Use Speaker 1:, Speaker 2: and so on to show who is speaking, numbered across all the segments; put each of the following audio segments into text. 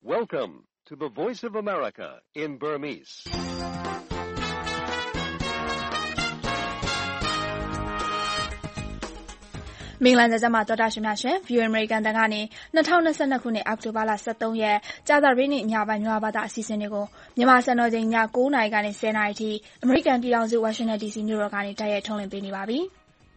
Speaker 1: Welcome to the Voice of America in Burmese.
Speaker 2: ။မင်္ဂလာညချမ်းပါတော်တာရှင်များရှင် VOA American တန်ကနေ2022ခုနှစ်အောက်တိုဘာလ23ရက်ကြာသပတေးနေ့ညပိုင်းမြန်မာဘာသာအစီအစဉ်တွေကိုမြန်မာစံတော်ချိန်ည9:00နာရီကနေ10:00နာရီထိအမေရိကန်ပြည်ထောင်စု Washington DC မြို့တော်ကနေတိုက်ရိုက်ထုတ်လွှင့်ပေးနေပါပြီ။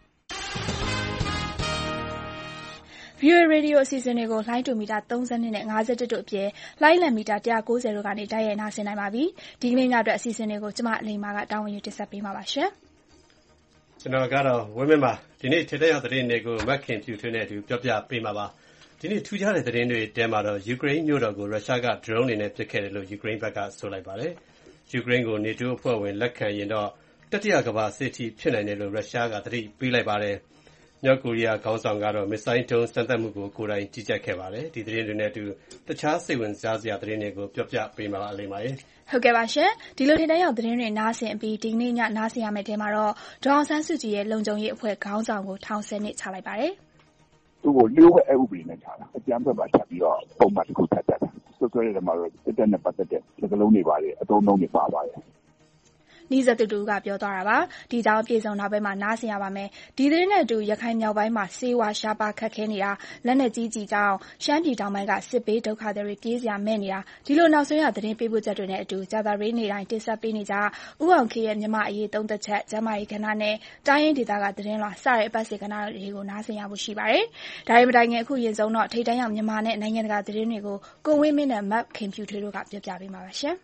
Speaker 2: VOA Radio အစီအစဉ်တွေကိုလိုင်းတူမီတာ32နဲ့51တို့အပြင်လိုင်းလံမီတာ190တို့ကနေတိုက်ရိုက်နားဆင်နိုင်ပါပြီ။ဒီကနေ့ညအတွက်အစီအစဉ်တွေကိုကျမအလိမ္မာကတာဝန်ယူတင်ဆက်ပေးမှာပါရှင်
Speaker 3: ။ကျွန်တော်ကတော့ဝင်းမင်းပါဒီနေ့ထိတဲ့ရောက်သတင်းတွေကိုမက်ခင်ဖြူထွေးနဲ့အတူပြောပြပေးမှာပါဒီနေ့ထူးခြားတဲ့သတင်းတွေတဲမှာတော့ယူကရိန်းမြို့တော်ကိုရုရှားက drone တွေနဲ့ပစ်ခဲ့တယ်လို့ယူကရိန်းဘက်ကဆိုလိုက်ပါတယ်ယူကရိန်းကို NATO အဖွဲ့ဝင်လက်ခံရင်တော့တတိယကမ္ဘာစစ်တီဖြစ်နိုင်တယ်လို့ရုရှားကသတိပေးလိုက်ပါတယ်မြောက်ကိုရီးယားခေါင်းဆောင်ကတော့မစ်ဆိုင်းဒုံးစမ်းသပ်မှုကိုကိုယ်တိုင်ကြီးကြပ်ခဲ့ပါတယ်ဒီသတင်းတွေနဲ့အတူတခြားစိတ်ဝင်စားစရာသတင်းတွေကိုပြောပြပေးမှာပါအလိမ္မာရေ
Speaker 2: ဟုတ်ကဲ့ပါရှင်ဒီလိုထင်တဲ့ရောက်သတင်းတွေနားဆင်ပြီးဒီနေ့ညနားဆင်ရမယ့်တဲမှာတော့ဒေါအောင်ဆန်းစုကြည်ရဲ့လုံခြုံရေးအဖွဲ့ခေါင်းဆောင်ကိုထောင်10နှစ်ချလိုက်ပါတယ်
Speaker 4: သူ့ကိုလျှို့ဝှက်ဥပဒေနဲ့ချတာအကြမ်းဖက်ပါချက်ပြီးတော့ပုံမှန်တစ်ခုထပ်တက်တာဆွဆွဲတဲ့မှာတော့တက်တဲ့နဲ့ပတ်သက်တဲ့စကားလုံးတွေပါတယ်အသုံးအနှုန်းတွေပါပါတယ်
Speaker 2: နီးစပ်သူကပြောသွားတာပါဒီကြောင့်ပြည်စုံနောက်ပိုင်းမှာနားဆင်ရပါမယ်ဒီသတင်းနဲ့အတူရခိုင်မြောက်ပိုင်းမှာစေဝါရှားပါခက်ခဲနေတာလက်နဲ့ကြီးကြောင်းရှမ်းပြည်တောင်ပိုင်းကစစ်ဘေးဒုက္ခသည်တွေပြေးစရာမဲ့နေတာဒီလိုနောက်ဆုံးရသတင်းပေးပို့ချက်တွေနဲ့အတူကြာသပတေးနေ့တိုင်းတင်ဆက်ပေးနေကြဥအောင်ခေရဲ့မြန်မာအရေးသုံးသက်ချက်ကျမ်းမာရေးကဏ္ဍနဲ့တိုင်းရင်းဒေသကသတင်းလွှာစတဲ့အပတ်စဉ်ကဏ္ဍတွေကိုနားဆင်ရဖို့ရှိပါတယ်ဒါပေမဲ့အခုရင်ဆုံးတော့ထိတ်တန့်ရောက်မြန်မာနဲ့နိုင်ငံတကာသတင်းတွေကိုကိုဝင်းမင်းနဲ့မတ်ခင်ဖြူထွေးတို့ကပြောပြပေးမှာပါရှင်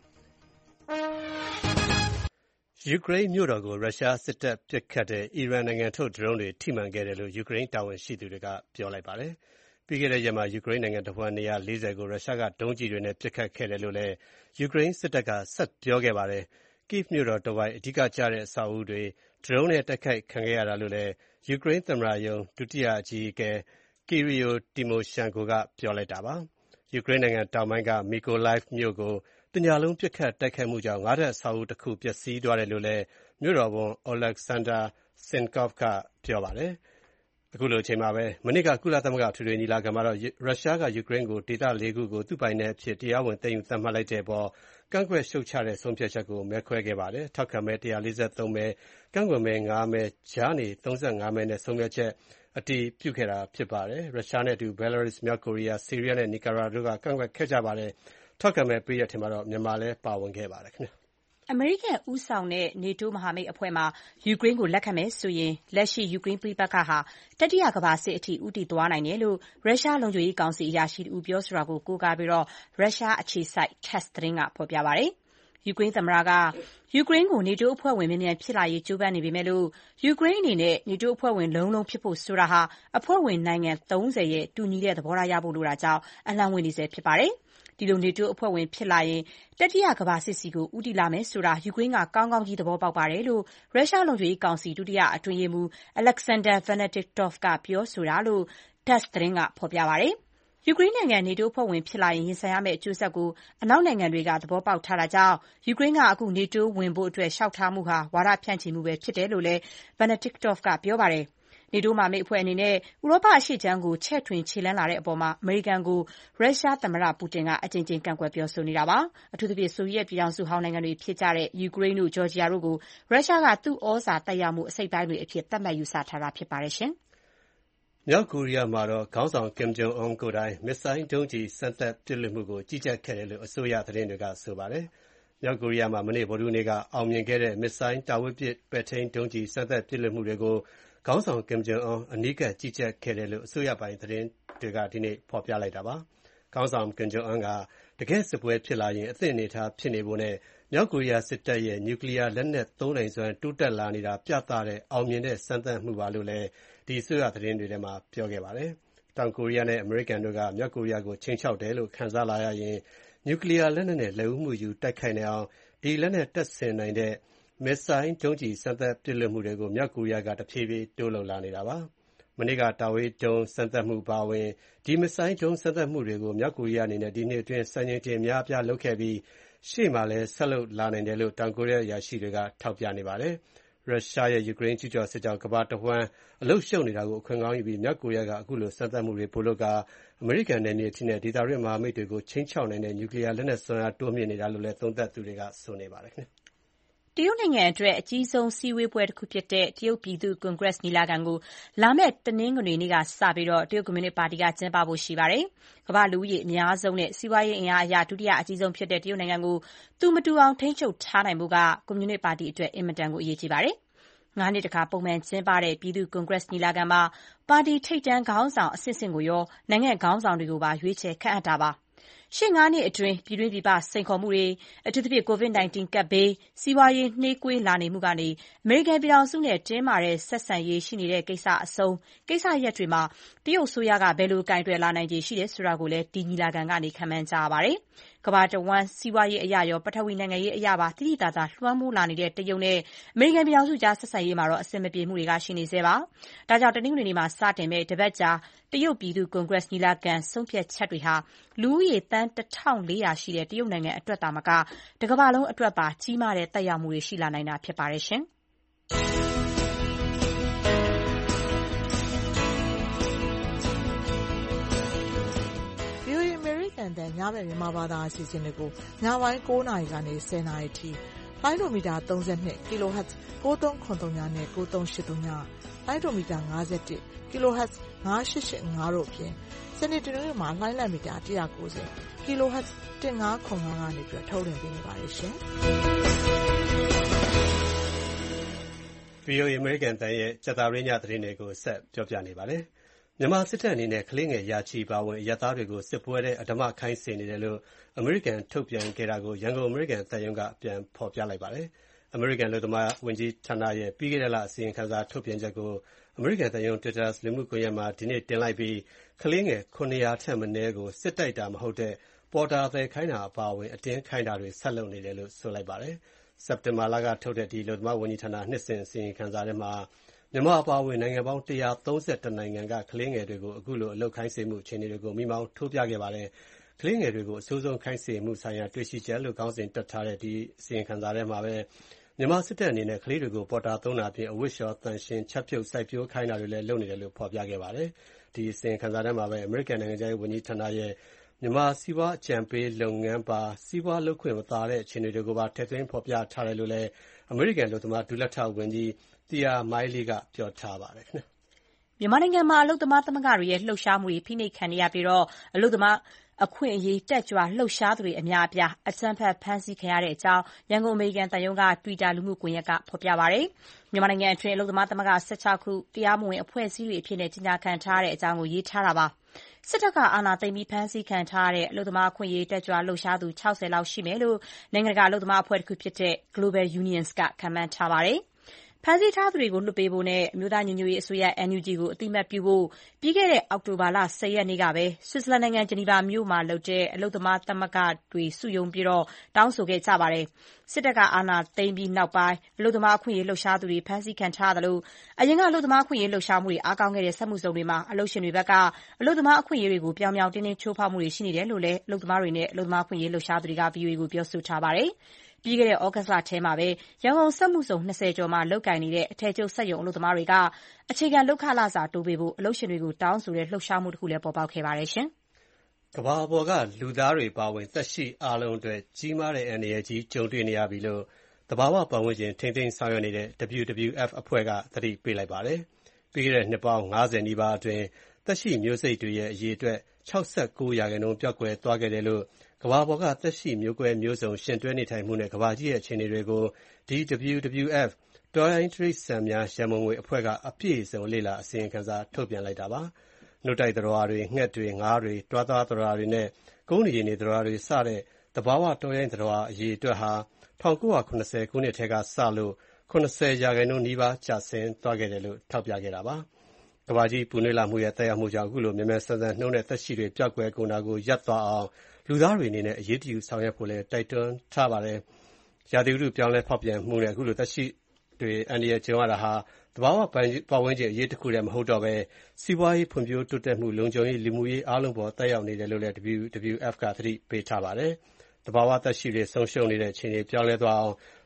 Speaker 3: ယူကရိန်းမြို့တော်ကိုရုရှားစစ်တပ်ပစ်ခတ်တဲ့အီရန်နိုင်ငံထုတ်ဒရုန်းတွေထိမှန်ခဲ့တယ်လို့ယူကရိန်းတာဝန်ရှိသူတွေကပြောလိုက်ပါတယ်။ပြီးခဲ့တဲ့ရက်မှာယူကရိန်းနိုင်ငံတဝန်းနေရာ40ကိုရုရှားကဒုံးကျည်တွေနဲ့ပစ်ခတ်ခဲ့တယ်လို့လည်းယူကရိန်းစစ်တပ်ကဆက်ပြောခဲ့ပါတယ်။ Kyiv မြို့တော်တဝိုက်အဓိကကျတဲ့အဆောက်အဦတွေဒရုန်းနဲ့တိုက်ခိုက်ခံခဲ့ရတာလို့လည်းယူကရိန်းသမ္မတရုံးဒုတိယအကြီးအကဲ Kyrylo Tymoshenko ကပြောလိုက်တာပါ။ယူကရိန်းနိုင်ငံတောင်ပိုင်းက Mykolaiv မြို့ကိုတညလုံးပစ်ခတ်တိုက်ခိုက်မှုကြောင့်ငါးထပ်အဆောက်အဦတစ်ခုပျက်စီးသွားတယ်လို့လည်းမြို့တော်ဝန် Oleksandr Senkov ကပြောပါတယ်။အခုလိုအချိန်မှာပဲမနေ့ကကုလသမဂ္ဂထွေထွေညီလာခံမှာတော့ရုရှားကယူကရိန်းကိုဒေသ၄ခုကိုသူ့ပိုင်နယ်အဖြစ်တရားဝင်သိမ်းယူသတ်မှတ်လိုက်တဲ့အပေါ်ကန့်ကွက်ရှုတ်ချတဲ့ဆုံးဖြတ်ချက်ကိုမဲခွဲခဲ့ပါတယ်။ထောက်ခံမဲ143မဲကန့်ကွက်မဲ5မဲကြားနေ35မဲနဲ့ဆုံးဖြတ်ချက်အတည်ပြုခဲ့တာဖြစ်ပါတယ်။ရုရှားနဲ့အတူဘဲလာရုစ်မြောက်ကိုရီးယားဆီးရီးယားနဲ့နီကာရာတို့ကကန့်ကွက်ခဲ့ကြပါတယ်။ထောက်ခံမဲပေးတဲ့အထက်မှာတော့မြန်မာလည်းပါဝင်ခဲ့ပါတယ်ခင်ဗျ
Speaker 5: ။အမေရိကန်ဦးဆောင်တဲ့ NATO မဟာမိတ်အဖွဲ့မှာယူကရိန်းကိုလက်ခံမယ်ဆိုရင်လက်ရှိယူကရိန်းပဋိပက္ခဟာတတိယကမ္ဘာစစ်အထိဦးတည်သွားနိုင်တယ်လို့ရုရှားလုံခြုံရေးကောင်စီအရာရှိတဦးပြောဆိုတာကိုကိုးကားပြီးရုရှားအခြေစိုက် TASS သတင်းကဖော်ပြပါတယ်။ယူကရိန်းသမ္မတကယူကရိန်းကို NATO အဖွဲ့ဝင်မြန်မြန်ဖြစ်လာရေးကြိုးပမ်းနေပေမဲ့ယူကရိန်းအနေနဲ့ NATO အဖွဲ့ဝင်လုံးဖြစ်ဖို့ဆိုတာဟာအဖွဲ့ဝင်နိုင်ငံ30ရဲ့တူညီတဲ့သဘောထားရဖို့လိုတာကြောင့်အလှမ်းဝေးနေဆဲဖြစ်ပါတယ်။ဒီလို NATO အဖွဲ့ဝင်ဖြစ်လာရင်တတိယကမ္ဘာစစ်ဆီကိုဦးတည်လာမယ်ဆိုတာယူကရိန်းကကောင်းကောင်းကြီးသဘောပေါက်ပါတယ်လို့ရုရှားလုံခြုံရေးကောင်စီဒုတိယအတွင်းရေးမှူး Alexander Venediktov ကပြောဆိုတာလို့ TASS သတင်းကဖော်ပြပါတယ်။ယူကရိန်းနိုင်ငံ NATO အဖွဲ့ဝင်ဖြစ်လာရင်ရင်ဆိုင်ရမယ့်အကျိုးဆက်ကိုအနောက်နိုင်ငံတွေကသဘောပေါက်ထားတာကြောင့်ယူကရိန်းကအခု NATO ဝင်ဖို့လျှောက်ထားမှုဟာဝါဒဖြန့်ချီမှုပဲဖြစ်တယ်လို့လည်း Venediktov ကပြောပါတယ်။ NATO မဟာမိတ်အဖွဲ့အနေနဲ့ဥရောပအရှေ့ခြမ်းကိုချဲ့ထွင်ခြေလှမ်းလာတဲ့အပေါ်အမေရိကန်ကိုရုရှားသမ္မတပူတင်ကအကြိမ်ကြိမ်ကန့်ကွက်ပြောဆိုနေတာပါ။အထူးသဖြင့်ဆိုဗီယက်ပြည်ထောင်စုဟောင်းနိုင်ငံတွေဖြစ်ကြတဲ့ယူကရိန်းတို့ဂျော်ဂျီယာတို့ကိုရုရှားကသူ့ဩဇာသက်ရောက်မှုအစိတ်အပိုင်းတွေအဖြစ်သတ်မှတ်ယူဆထားတာဖြစ်ပါတယ်
Speaker 3: ။မြောက်ကိုရီးယားမှာတော့ခေါင်းဆောင် Kim Jong Un ကိုယ်တိုင်မစ်ဆိုင်းဒုံးကျည်စမ်းသပ်ပစ်လွှတ်မှုကိုကြီးကြပ်ခဲ့တယ်လို့အစိုးရသတင်းတွေကဆိုပါတယ်။မြောက်ကိုရီးယားမှာမနေ့ဗုဒ္ဓဟူးနေ့ကအောင်မြင်ခဲ့တဲ့မစ်ဆိုင်းတာဝေးပစ်ပဲ့ထိန်းဒုံးကျည်စမ်းသပ်ပစ်လွှတ်မှုတွေကိုခေါင်းဆောင် Kim Jong Un အနီးကပ်ကြီးကြပ်ခဲ့တယ်လို့အစိုးရပိုင်သတင်းတွေကဒီနေ့ဖော်ပြလိုက်တာပါ။ခေါင်းဆောင် Kim Jong Un ကတကယ့်စစ်ပွဲဖြစ်လာရင်အသင့်အနေအထားဖြစ်နေဖို့နဲ့မြောက်ကိုရီးယားစစ်တပ်ရဲ့နျူကလီးယားလက်နက်သုံးနိုင်စွမ်းတိုးတက်လာနေတာပြသတဲ့အောင်မြင်တဲ့စမ်းသပ်မှုပါလို့လည်းဒီအစိုးရသတင်းတွေထဲမှာပြောခဲ့ပါတယ်။တောင်ကိုရီးယားနဲ့အမေရိကန်တို့ကမြောက်ကိုရီးယားကိုခြိမ်းခြောက်တယ်လို့ခံစားလာရရင်နျူကလီးယားလက်နက်နဲ့လက်ဦးမှုယူတိုက်ခိုက်နိုင်အောင်ဒီလက်နက်တပ်ဆင်နိုင်တဲ့မစ်ဆိုင်းဒုံးကျည်စမ်းသပ်ပစ်လွှတ်မှုတွေကိုမြောက်ကိုရီးယားကတဖြည်းဖြည်းတိုးလုပ်လာနေတာပါ။မနေ့ကတာဝေးဒုံးစမ်းသပ်မှုပါဝင်ဒီမစ်ဆိုင်းဒုံးစမ်းသပ်မှုတွေကိုမြောက်ကိုရီးယားအနေနဲ့ဒီနှစ်အတွင်းစံချိန်တင်များပြားလုပ်ခဲ့ပြီးရှေ့မှာလည်းဆက်လုပ်လာနိုင်တယ်လို့တောင်ကိုရီးယားအရာရှိတွေကထောက်ပြနေပါတယ်။ရုရှားရဲ့ယူကရိန်းကျူးကျော်စစ်ကြောင့်ကမ္ဘာတဝန်းအလုပ်ရှုပ်နေတာကိုအခွင့်ကောင်းယူပြီးမြောက်ကိုရီးယားကအခုလိုစမ်းသပ်မှုတွေပိုလုပ်ကာအမေရိကန်နယ်မြေအထိနဲ့ဒေသတွင်းမဟာမိတ်တွေကိုခြိမ်းခြောက်နိုင်တဲ့နျူကလီးယားလက်နက်စွမ်းအားတိုးမြှင့်နေတာလို့လည်းသုံးသပ်သူတွေကဆိုနေပါတယ်
Speaker 5: တရုတ်နိုင်ငံအတွက်အကြီးဆုံးစည်းဝေးပွဲတစ်ခုဖြစ်တဲ့တရုတ်ပြည်သူ့ကွန်ဂရက်ညီလာခံကိုလာမယ့်တနင်္ဂနွေနေ့ကစပြီးတရုတ်ကွန်မြူနစ်ပါတီကကျင်းပဖို့ရှိပါတယ်။ကမ္ဘာလူဦးရေအများဆုံးနဲ့စီးပွားရေးအင်အားအရဒုတိယအကြီးဆုံးဖြစ်တဲ့တရုတ်နိုင်ငံကိုသူမတူအောင်ထိန်းချုပ်ထားနိုင်ဖို့ကကွန်မြူနစ်ပါတီအတွက်အင်မတန်ကိုအရေးကြီးပါတယ်။၅ နှစ်တခါပုံမှန်ကျင်းပတဲ့ပြည်သူ့ကွန်ဂရက်ညီလာခံမှာပါတီထိပ်တန်းခေါင်းဆောင်အဆင့်ကိုရောနိုင်ငံခေါင်းဆောင်တွေကိုပါရွေးချယ်ခန့်အပ်တာပါ။ရှေ့ 5 နှစ်အတွင်းပြည်တွင်းပြည်ပစိန်ခေါ်မှုတွေအထူးသဖြင့် COVID-19 ကပ်ဘေးစီးပွားရေးနှေးကွေးလာနေမှုကနေအမေရိကန်ပြည်ထောင်စုနဲ့တင်းမာတဲ့ဆက်ဆံရေးရှိနေတဲ့ကိစ္စအဆုံးကိစ္စရပ်တွေမှာတရုတ်အစိုးရကဘယ်လိုကင်တွယ်လာနိုင်ခြေရှိတယ်ဆိုတာကိုလည်းဒီညီလာခံကနေခန့်မှန်းကြရပါတယ်။ကမ္ဘာတဝန်းစီးပွားရေးအရရောပထဝီနိုင်ငံရေးအရပါတိတိကျကျလွှမ်းမိုးလာနေတဲ့တရုတ်နဲ့အမေရိကန်ပြည်ထောင်စုကြားဆက်ဆံရေးမှာတော့အဆင်မပြေမှုတွေကရှိနေဆဲပါ။ဒါကြောင့်တနင်္ဂနွေနေ့မှာစတင်မဲ့တပတ်ကြာတရုတ်ပြည်သူ့ကွန်ဂရက်ညီလာခံဆုံးဖြတ်ချက်တွေဟာလူဦးရေသန်း 1,400 ရှိတဲ့တရုတ်နိုင်ငံအတွက်သာမကတကမ္ဘာလုံးအတွက်ပါကြီးမားတဲ့သက်ရောက်မှုတွေရှိလာနိုင်တာဖြစ်ပါတယ်ရှင်။
Speaker 6: ညမဲ့မြန်မာဘာသာအစီအစဉ်တွေကိုညပိုင်း9နာရီကနေ10နာရီထိလိုင်းဒိုမီတာ32 kHz 9393နဲ့9383ညလိုင်းဒိုမီတာ51 kHz 9885တို့အပြင်စနေတနင်္ဂနွေမှာလိုင်းလံမီတာ190 kHz 1505ကနေပြီးထုတ်လွှင့်ပေးနေပါတယ်ရှင်
Speaker 3: ။ VOA American တန်ရဲ့စက်တာရင်းညသတင်းတွေကိုဆက်ပြောပြနေပါတယ်။မြန်မာစစ်တပ်အနေနဲ့ကလေးငယ်ရာချီပါဝင်အရပ်သားတွေကိုစစ်ပွဲတဲ့အဓမ္မခိုင်းစေနေတယ်လို့အမေရိကန်ထုတ်ပြန်ခဲ့တာကိုရန်ကုန်အမေရိကန်သံရုံးကပြန်ဖော်ပြလိုက်ပါတယ်။အမေရိကန်လူသမားဝန်ကြီးဌာနရဲ့ပြီးခဲ့တဲ့လအစီရင်ခံစာထုတ်ပြန်ချက်ကိုအမေရိကန်သံရုံး Twitter လူမှုကွန်ရက်မှာဒီနေ့တင်လိုက်ပြီးကလေးငယ်900ထက်မနည်းကိုစစ်တိုက်တာမဟုတ်တဲ့ပေါ်တာသည်ခိုင်းတာအပါအဝင်အတင်းခိုင်းတာတွေဆက်လုပ်နေတယ်လို့ဆိုလိုက်ပါတယ်။စက်တင်ဘာလကထုတ်တဲ့ဒီလူသမားဝန်ကြီးဌာနနှစ်စဉ်အစီရင်ခံစာထဲမှာမြန်မာအပါအဝင်နိုင်ငံပေါင်း131နိုင်ငံကကလေးငယ်တွေကိုအခုလိုအလုပ်ခိုင်းစေမှုအခြေအနေတွေကိုမိမောင်းထိုးပြခဲ့ပါတယ်။ကလေးငယ်တွေကိုအဆိုးဆုံးခိုင်းစေမှုဆိုင်ရာတွေ့ရှိချက်လို့ခေါင်းစဉ်တပ်ထားတဲ့ဒီအစီရင်ခံစာထဲမှာပဲမြန်မာစစ်တပ်အနေနဲ့ကလေးတွေကိုပေါ်တာသုံးတာအပြင်အဝတ်လျှော်သန့်ရှင်းချက်ပြုတ်စိုက်ပျိုးခိုင်းတာတွေလည်းလုပ်နေတယ်လို့ဖော်ပြခဲ့ပါတယ်။ဒီအစီရင်ခံစာထဲမှာပဲအမေရိကန်နိုင်ငံခြားရေးဝန်ကြီးဌာနရဲ့မြန်မာစီးပွားအကြံပေးလုပ်ငန်းပါစီးပွားလုပ်ခွင့်မသာတဲ့အခြေအနေတွေကိုပါထည့်သွင်းဖော်ပြထားတယ်လို့လည်းအမေရိကန်လူသမားဒုလက်ထောက်ဝန်ကြီးTia Miley ကပြောထားပါတယ်ခင်ဗျ
Speaker 5: ။မြန်မာနိုင်ငံမှာအလုပ်သမားသမဂ္ဂတွေရဲ့လှုပ်ရှားမှုတွေဖိနှိပ်ခံနေရပြီးအလုပ်သမားအခွင့်အရေးတက်ကြွလှုပ်ရှားသူတွေအများအပြားအကြမ်းဖက်ဖမ်းဆီးခံရတဲ့အကြောင်းရန်ကုန်အမေရိကန်သံရုံးက Twitter လူမှုကွန်ရက်ကဖော်ပြပါတယ်။မြန်မာနိုင်ငံအတွင်းအလုပ်သမားသမဂ္ဂ16ခုတရားမဝင်အဖွဲ့အစည်းတွေအဖြစ်ကြေညာခံထားရတဲ့အကြောင်းကိုရေးထားတာပါ။စစ်တပ်ကအာဏာသိမ်းပြီးဖမ်းဆီးခံထားရတဲ့အလုပ်သမားအခွင့်အရေးတက်ကြွလှုပ်ရှားသူ60လောက်ရှိမယ်လို့နိုင်ငံတကာအလုပ်သမားအဖွဲ့တစ်ခုဖြစ်တဲ့ Global Unions ကခန့်မှန်းထားပါတယ်။ဖမ်းဆီးထားသူတွေကိုလွှတ်ပေးဖို့နဲ့အမျိုးသားညီညွတ်ရေးအစိုးရ NUG ကိုအသိအမှတ်ပြုဖို့ပြီးခဲ့တဲ့အောက်တိုဘာလ10ရက်နေ့ကပဲဆွစ်ဇာလန်နိုင်ငံဂျနီဗာမြို့မှာလုပ်တဲ့အလုပ်သမားသမဂ္ဂတွေစုရုံးပြီးတောင်းဆိုခဲ့ကြပါတယ်။စစ်တပ်ကအာဏာသိမ်းပြီးနောက်ပိုင်းအလုပ်သမားအခွင့်အရေးလှုပ်ရှားသူတွေဖမ်းဆီးခံထားရသလိုအရင်ကအလုပ်သမားအခွင့်အရေးလှုပ်ရှားမှုတွေအားကောင်းခဲ့တဲ့စက်မှုဇုံတွေမှာအလုပ်ရှင်တွေဘက်ကအလုပ်သမားအခွင့်အရေးတွေကိုပြောင်ပြောင်တင်းတင်းချိုးဖောက်မှုတွေရှိနေတယ်လို့လည်းအလုပ်သမားတွေနဲ့အလုပ်သမားအခွင့်အရေးလှုပ်ရှားသူတွေက VOA ကိုပြောဆိုထားပါတယ်။ပြီးခဲ့တဲ့ဩဂတ်စ်လထဲမှာပဲရန်ကုန်စက်မှုဇုံ20ကျော်မှာလုပ်ကိုင်နေတဲ့အထည်ချုပ်စက်ရုံအလုပ်သမားတွေကအခြေခံလုပ်ခလစာတိုးပေးဖို့အလုပ်ရှင်တွေကိုတောင်းဆိုတဲ့လှုပ်ရှားမှုတစ်ခုလည်းပေါ်ပေါက်ခဲ့ပါတယ်ရှင်
Speaker 3: ။ကမ္ဘာပေါ်ကလူသားတွေပါဝင်သက်ရှိအားလုံးအတွက်ကြီးမားတဲ့အန္တရာယ်ကြီးကြုံတွေ့နေရပြီလို့သဘာဝပတ်ဝန်းကျင်ထိန်းသိမ်းဆောင်ရွက်နေတဲ့ WWF အဖွဲ့ကသတိပေးလိုက်ပါတယ်။ပြီးခဲ့တဲ့နှစ်ပေါင်း50နီးပါးအတွင်းသက်ရှိမျိုးစိတ်တွေရဲ့အရေအတွက်69%ပျောက်ကွယ်သွားခဲ့တယ်လို့ကမ္ဘာပေါ်ကသက်ရှိမျိုးကွဲမျိုးစုံရှင်တွဲနေထိုင်မှုနဲ့ကမ္ဘာကြီးရဲ့အခြေအနေတွေကိုဒီ WWF တော်ရိုင်းတိရစ္ဆာန်များရန်ပုံငွေအဖွဲ့ကအပြည့်အစုံလေ့လာအစီရင်ခံစာထုတ်ပြန်လိုက်တာပါ။နှုတ်တိုက်သတ္တဝါတွေငှက်တွေငါးတွေတွားသွားသတ္တဝါတွေနဲ့ကုန်းနေရေနေသတ္တဝါတွေစတဲ့သဘာဝတော်ရိုင်းသတ္တဝါအရေအတွက်ဟာ1980ခုနှစ်ထဲကစလို့70%နီးပါးကျဆင်းသွားခဲ့တယ်လို့ထောက်ပြခဲ့တာပါ။ကမ္ဘာကြီးပူနွေးလာမှုရဲ့သက်ရောက်မှုကြောင့်အခုလိုမြန်မြန်ဆန်ဆန်နှုန်းတဲ့သက်ရှိတွေပျောက်ကွယ်ကုန်တာကိုရပ်သွားအောင်လူသားတွေအနေနဲ့အရေးတယူဆောင်ရွက်ဖို့လည်းတိုက်တွန်းထားပါတယ်။ရာသီဥတုပြောင်းလဲဖောက်ပြန်မှုနဲ့အခုလိုသက်ရှိတွေအန္တရာယ်ကြုံရတာဟာသဘာဝပတ်ဝန်းကျင်အရေးတစ်ခုတည်းမဟုတ်တော့ဘဲစီးပွားရေးဖွံ့ဖြိုးတိုးတက်မှုလုံခြုံရေးလူမှုရေးအားလုံးပေါ်သက်ရောက်နေတယ်လို့လည်း WWF ကသတိပေးထားပါတယ်။သဘာဝသက်ရှိတွေဆုံးရှုံးနေတဲ့အခြေအနေပြောင်းလဲသွားအောင်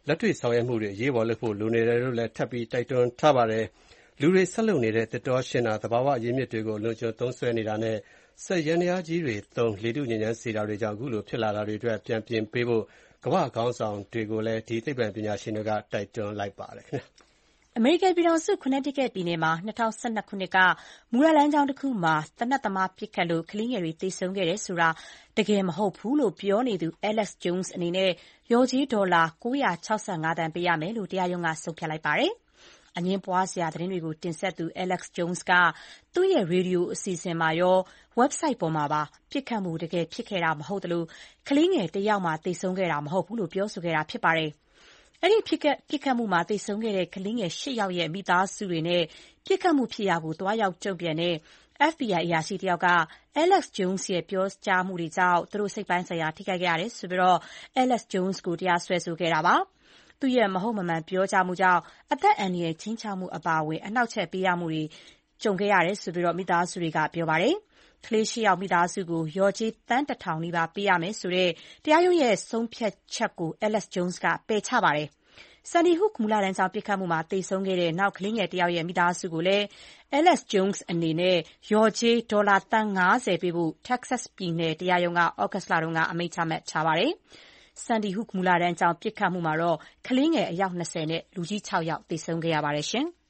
Speaker 3: လက်တွေ့ဆောင်ရွက်မှုတွေအရေးပေါ်လုပ်ဖို့လိုနေတယ်လို့လည်းထပ်ပြီးတိုက်တွန်းထားပါတယ်။လူတွေဆက်လုပ်နေတဲ့သစ်တောရှင်းတာ၊သဘာဝအရင်းအမြစ်တွေကိုအလွန်အကျွံသုံးစွဲနေတာနဲ့စက်ယန္တရားကြီးတွေသုံးလေထုညစ်ညမ်းစေတာတွေကြောင့်အခုလိုဖြစ်လာတာတွေအတွက်ပြန်ပြင်ပေးဖို့ကမ္ဘာ့ခေါင်းဆောင်တွေကိုလည်းဒီသိပ္ပံပညာရှင်တွေကတိုက်တွန်းလိုက်ပါတယ်
Speaker 5: အမေရိကန်ပြည်ထောင်စု Connecticut ပြည်နယ်မှာ2012 ခုနှစ်ကမူလလမ်းကြောင်းတစ်ခုမှာသေနတ်သမားပစ်ခတ်လို့ကလေးငယ်တွေသေဆုံးခဲ့တယ်ဆိုတာတကယ်မဟုတ်ဘူးလို့ပြောနေသူ Alex Jones အနေနဲ့လျော်ကြေးဒေါ်လာ965 သန်းပေးရမယ်လို့တရားရုံးကဆုံးဖြတ်လိုက်ပါတယ်။အငြင်းပွားစရာသတင်းတွေကိုတင်ဆက်သူ Alex Jones ကသူ့ရဲ့ရေဒီယိုအစီအစဉ်မှာရော website ပေါ်မှာပါပစ်ခတ်မှုတကယ်ဖြစ်ခဲ့တာမဟုတ်သလိုကလေးငယ်တစ်ယောက်မှသေဆုံးခဲ့တာမဟုတ်ဘူးလို့ပြောဆိုခဲ့တာဖြစ်ပါတယ်။အဲ့ဒီပစ်ခတ်မှုမှာသေဆုံးခဲ့တဲ့ကလေးငယ်8ယောက်ရဲ့မိသားစုတွေနဲ့ပစ်ခတ်မှုဖြစ်ရာကိုတွားရောက်တုံ့ပြန်တဲ့ FBI အရာရှိတစ်ယောက်က Alex Jones ရဲ့ပြောကြားမှုတွေကြောင့်သူတို့စိတ်ပိုင်းဆိုင်ရာထိခိုက်ခဲ့ရတယ်ဆိုပြီးAlex Jones ကိုတရားစွဲဆိုခဲ့တာပါ။သူ့ရဲ့မဟုတ်မမှန်ပြောကြားမှုကြောင့်အသက်အန္တရာယ်ခြိမ်းခြောက်မှုအပါအဝင်အနှောက်အယှက်ပေးရမှုတွေကြုံခဲ့ရတယ်ဆိုပြီးမိသားစုတွေကပြောပါတယ်။ကလေး8ယောက်မိသားစုကိုလျော်ကြေးသန်း1000နီးပါးပေးရမယ်ဆိုတဲ့တရားရုံးရဲ့ဆုံးဖြတ်ချက်ကို Alex Jones ကပယ်ချပါတယ်။ Sandy Hook မူလတန်းကျောင်းပစ်ခတ်မှုမှာသေဆုံးခဲ့တဲ့နောက်ကလေးငယ်တစ်ယောက်ရဲ့မိသားစုကိုလည်း Alex Jones အနေနဲ့လျော်ကြေးဒေါ်လာသန်း50ပေးဖို့ Texas ပြည်နယ်တရားရုံးကဩဂတ်စ်လတုန်းကအမိန့်ချမှတ်ထားပါတယ်။ Sandy Hook မူလတန်းကျောင်းပစ်ခတ်မှုမှာတော့ကလေးငယ်အယောက်20နဲ့လူကြီး6ယောက်သေဆုံးခဲ့ရပါတယ်ရှင်။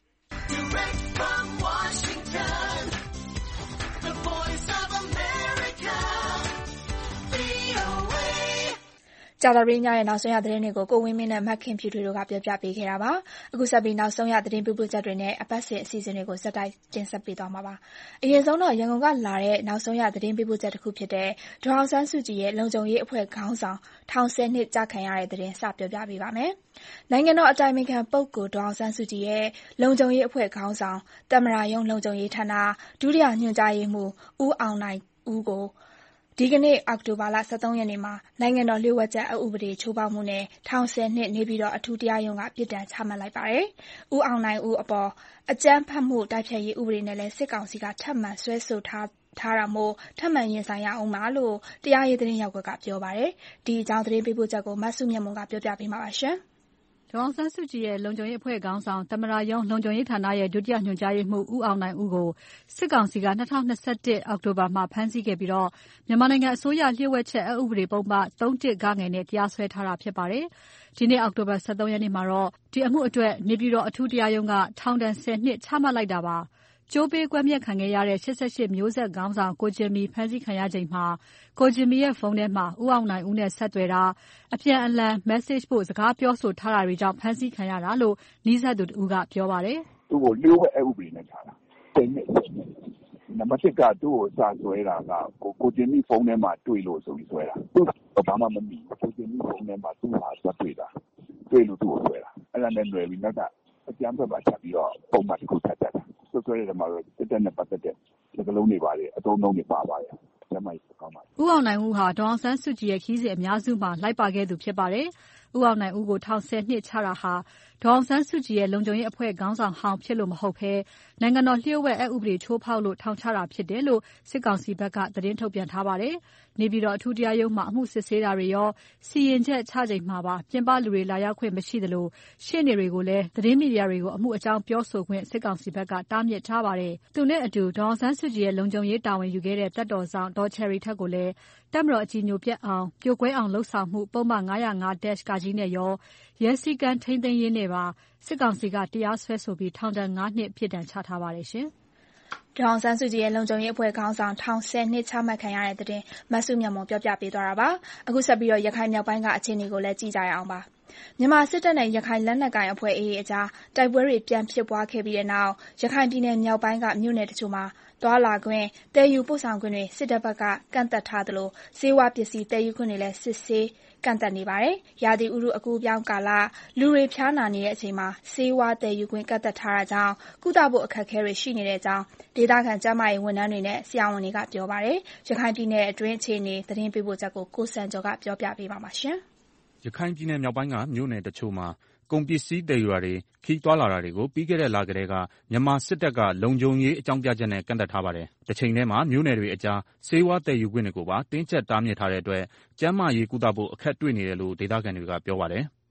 Speaker 2: ကြာသပတေးညရဲ့နောက်ဆုံးရသတင်းတွေကိုကိုဝင်းမင်းနဲ့မခင်ဖြူထွေတို့ကပြောပြပေးခဲ့တာပါ။အခုဆက်ပြီးနောက်ဆုံးရသတင်းပေးပို့ချက်တွေနဲ့အပတ်စဉ်အစီအစဉ်တွေကိုဆက်တိုက်တင်ဆက်ပေးသွားမှာပါ။အရင်ဆုံးတော့ရန်ကုန်ကလာတဲ့နောက်ဆုံးရသတင်းပေးပို့ချက်တစ်ခုဖြစ်တဲ့ဒေါ်အောင်ဆန်းစုကြည်ရဲ့လုံခြုံရေးအဖွဲ့ခေါင်းဆောင်ထောင်10နှစ်ကြာခံရတဲ့သတင်းစပြောပြပေးပါမယ်။နိုင်ငံတော်အတိုင်ပင်ခံပုဂ္ဂိုလ်ဒေါ်အောင်ဆန်းစုကြည်ရဲ့လုံခြုံရေးအဖွဲ့ခေါင်းဆောင်သမ္မတရုံးလုံခြုံရေးဌာနဒုတိယညွှန်ကြားရေးမှူးဦးအောင်နိုင်ဦးကိုဒီကနေ့အောက်တိုဘာလ13ရက်နေ့မှာနိုင်ငံတော်လျှို့ဝှက်ချက်အက်ဥပဒေချိုးဖောက်မှုနဲ့ထောင်10နှစ်နေပြည်တော်အထူးတရားရုံးကပြစ်ဒဏ်ချမှတ်လိုက်ပါတယ်။ဦးအောင်နိုင်ဦးအပေါ်အကြမ်းဖက်မှုတိုက်ဖျက်ရေးဥပဒေနဲ့လည်းစစ်ကောင်စီကထပ်မံဆွဲဆိုထားတာမို့ထပ်မံရင်ဆိုင်ရအောင်ပါလို့တရားရေးသတင်းရပ်ကွက်ကပြောပါတယ်။ဒီအကြောင်းသတင်းပေးပို့ချက်ကိုမဆုမြတ်မွန်ကပြောပြပေးမှာပါရှင်။
Speaker 7: ဒေါ်အောင်ဆန်းစုကြည်ရဲ့လုံခြုံရေးအဖွဲ့ခေါင်းဆောင်သမ္မတရုံးလုံခြုံရေးဌာနရဲ့ဒုတိယညွှန်ကြားရေးမှူးဦးအောင်နိုင်ဦးကိုစစ်ကောင်စီက2021အောက်တိုဘာမှာဖမ်းဆီးခဲ့ပြီးမြန်မာနိုင်ငံအစိုးရလျှို့ဝှက်ချက်အက်ဥပဒေပုံမှ31ဂငယ်နဲ့တရားစွဲထားတာဖြစ်ပါတယ်။ဒီနေ့အောက်တိုဘာ13ရက်နေ့မှာတော့ဒီအမှုအတွက်နေပြည်တော်အထူးတရားရုံးကထောင်ဒဏ်10နှစ်ချမှတ်လိုက်တာပါ။ကျိုးပေးကွက်မြက်ခံခဲ့ရတဲ့88မျိုးဆက်ခေါင်းဆောင်ကိုဂျင်မီဖမ်းဆီးခံရချိန်မှာကိုဂျင်မီရဲ့ဖုန်းထဲမှာဦးအောင်နိုင်ဦးနဲ့ဆက်သွယ်တာအပြန်အလှန် message ပို့စကားပြောဆိုထားတာတွေကြောင့်ဖမ်းဆီးခံရတာလို့နီးစပ်သူတူကပြောပါတယ်
Speaker 4: ။သူ့ကိုလျှို့ဝှက်အက်ဥပဒေနဲ့ချတာ။10နှစ်နံပါတ်1ကသူ့ကိုစာဆွဲတာကကိုဂျင်မီဖုန်းထဲမှာတွေ့လို့ဆိုပြီးဆွဲတာ။သူကဘာမှမမိဘူး။ကိုဂျင်မီဖုန်းထဲမှာသူ့ဟာဆွဲတွေ့တာ။တွေ့လို့သူ့ကိုဆွဲတာ။အဲ့ဒါနဲ့လွယ်ပြီးနောက်ကအကြမ်းဖက်ပါချက်ပြီးတော့ပုံမှန်တစ်ခုထပ်တက်တာ။ဆွဲတဲ့မှာတော့တက်တဲ့နဲ့ပတ်သက်တဲ့စကားလုံးတွေပါတယ်အသုံးအနှုန်းတွေပါပါတယ်။
Speaker 7: ဦးအောင်နိုင်ဦးဟာဒေါ်အောင်ဆန်းစုကြည်ရဲ့ခရီးစဉ်အများစုမှာလိုက်ပါခဲ့သူဖြစ်ပါတယ်။ဦးအောင်နိုင်ဦးကိုထောင်10နှစ်ချတာဟာဒေါ်အောင်ဆန်းစုကြည်ရဲ့လုံခြုံရေးအဖွဲ့ခေါင်းဆောင်ဟောင်းဖြစ်လို့မဟုတ်ဘဲနိုင်ငံတော်လျှို့ဝှက်အက်ဥပဒေချိုးဖောက်လို့ထောင်ချတာဖြစ်တယ်လို့စစ်ကောင်စီဘက်ကသတင်းထုတ်ပြန်ထားပါတယ်။နေပြည်တော်အထူးတရားရုံးမှာအမှုစစ်ဆေးတာတွေရောစီရင်ချက်ချချိန်မှာပါပြင်ပလူတွေလာရောက်ခွင့်မရှိသလိုရှေ့နေတွေကိုလည်းသတင်းမီဒီယာတွေကိုအမှုအကြောင်းပြောဆိုခွင့်စစ်ကောင်စီဘက်ကတားမြစ်ထားပါတယ်။သူနဲ့အတူဒေါ်အောင်ဆန်းစုကြည်ရဲ့လုံခြုံရေးတာဝန်ယူခဲ့တဲ့တပ်တော်ဆောင်ဒေါ်ချယ်ရီထက်ကိုလည်းတပ်မတော်အကြီးညိုပြတ်အောင်ပြိုကွဲအောင်လှုပ်ဆောင်မှုပုံမှန်905-ကကြီးနဲ့ရောရဲစည်းကမ်းထိန်းသိမ်းရေးနဲ့ပါစစ်ကောင်စီကတရားစွဲဆိုပြီးထောင်ဒဏ်9နှစ်ပြစ်ဒဏ်ချထားပါတယ်ရှင်
Speaker 2: ။ဒေါ်အောင်ဆန်းစုကြည်ရဲ့လုံခြုံရေးအဖွဲ့ခေါင်းဆောင်ထောင်10နှစ်ချမှတ်ခံရတဲ့တဲ့တင်မဆုမြတ်မွန်ပြောပြပေးသွားတာပါ။အခုဆက်ပြီးတော့ရခိုင်မြောက်ပိုင်းကအခြေအနေကိုလည်းကြည့်ကြရအောင်ပါ။မြန်မာစစ်တပ်နဲ့ရခိုင်လက်နက်ကိုင်အဖွဲ့ AA အကြားတိုက်ပွဲတွေပြန်ဖြစ်ပွားခဲ့ပြီးတဲ့နောက်ရခိုင်ပြည်နယ်မြောက်ပိုင်းကမြို့နယ်တချို့မှာသွားလာခွင့်၊တည်ယူပို့ဆောင်ခွင့်တွေစစ်တပ်ဘက်ကကန့်သတ်ထားသလိုဆေးဝါးပစ္စည်းတည်ယူခွင့်တွေလည်းစစ်ဆေးကန့်သတ်နေပါတယ်။ရာသီဥတုအကူးအပြောင်းကာလလူတွေဖျားနာနေတဲ့အချိန်မှာဆေးဝါးတည်ယူခွင့်ကန့်သတ်ထားတာကြောင့်ကုသဖို့အခက်အခဲတွေရှိနေတဲ့အကြောင်းဒေသခံကျန်းမာရေးဝန်ထမ်းတွေနဲ့ဆရာဝန်တွေကပြောပါတယ်။ရခိုင်ပြည်နယ်အတွင်းအခြေအနေသတင်းပေးပို့ချက်ကိုကိုစံကျော်ကပြောပြပေးပါမှာရှင်
Speaker 8: ။ရခိုင်ပြည်နယ်မြောက်ပိုင်းကမြို့နယ်တချို့မှာကုန်ပစ္စည်းတည်ယူတာတွေခရီးသွားလာတာတွေကိုပြီးခဲ့တဲ့လကတည်းကမြန်မာစစ်တပ်ကလုံခြုံရေးအကြောင်းပြချက်နဲ့ကန့်သတ်ထားပါတယ်။တချိန်တည်းမှာမြို့နယ်တွေအကြားဆေးဝါးတည်ယူခွင့်တွေကိုပါတင်းကျပ်တားမြစ်ထားတဲ့အတွက်ကျန်းမာရေးကုသဖို့အခက်တွေ့နေတယ်လို့ဒေသခံတွေကပြောပါတယ်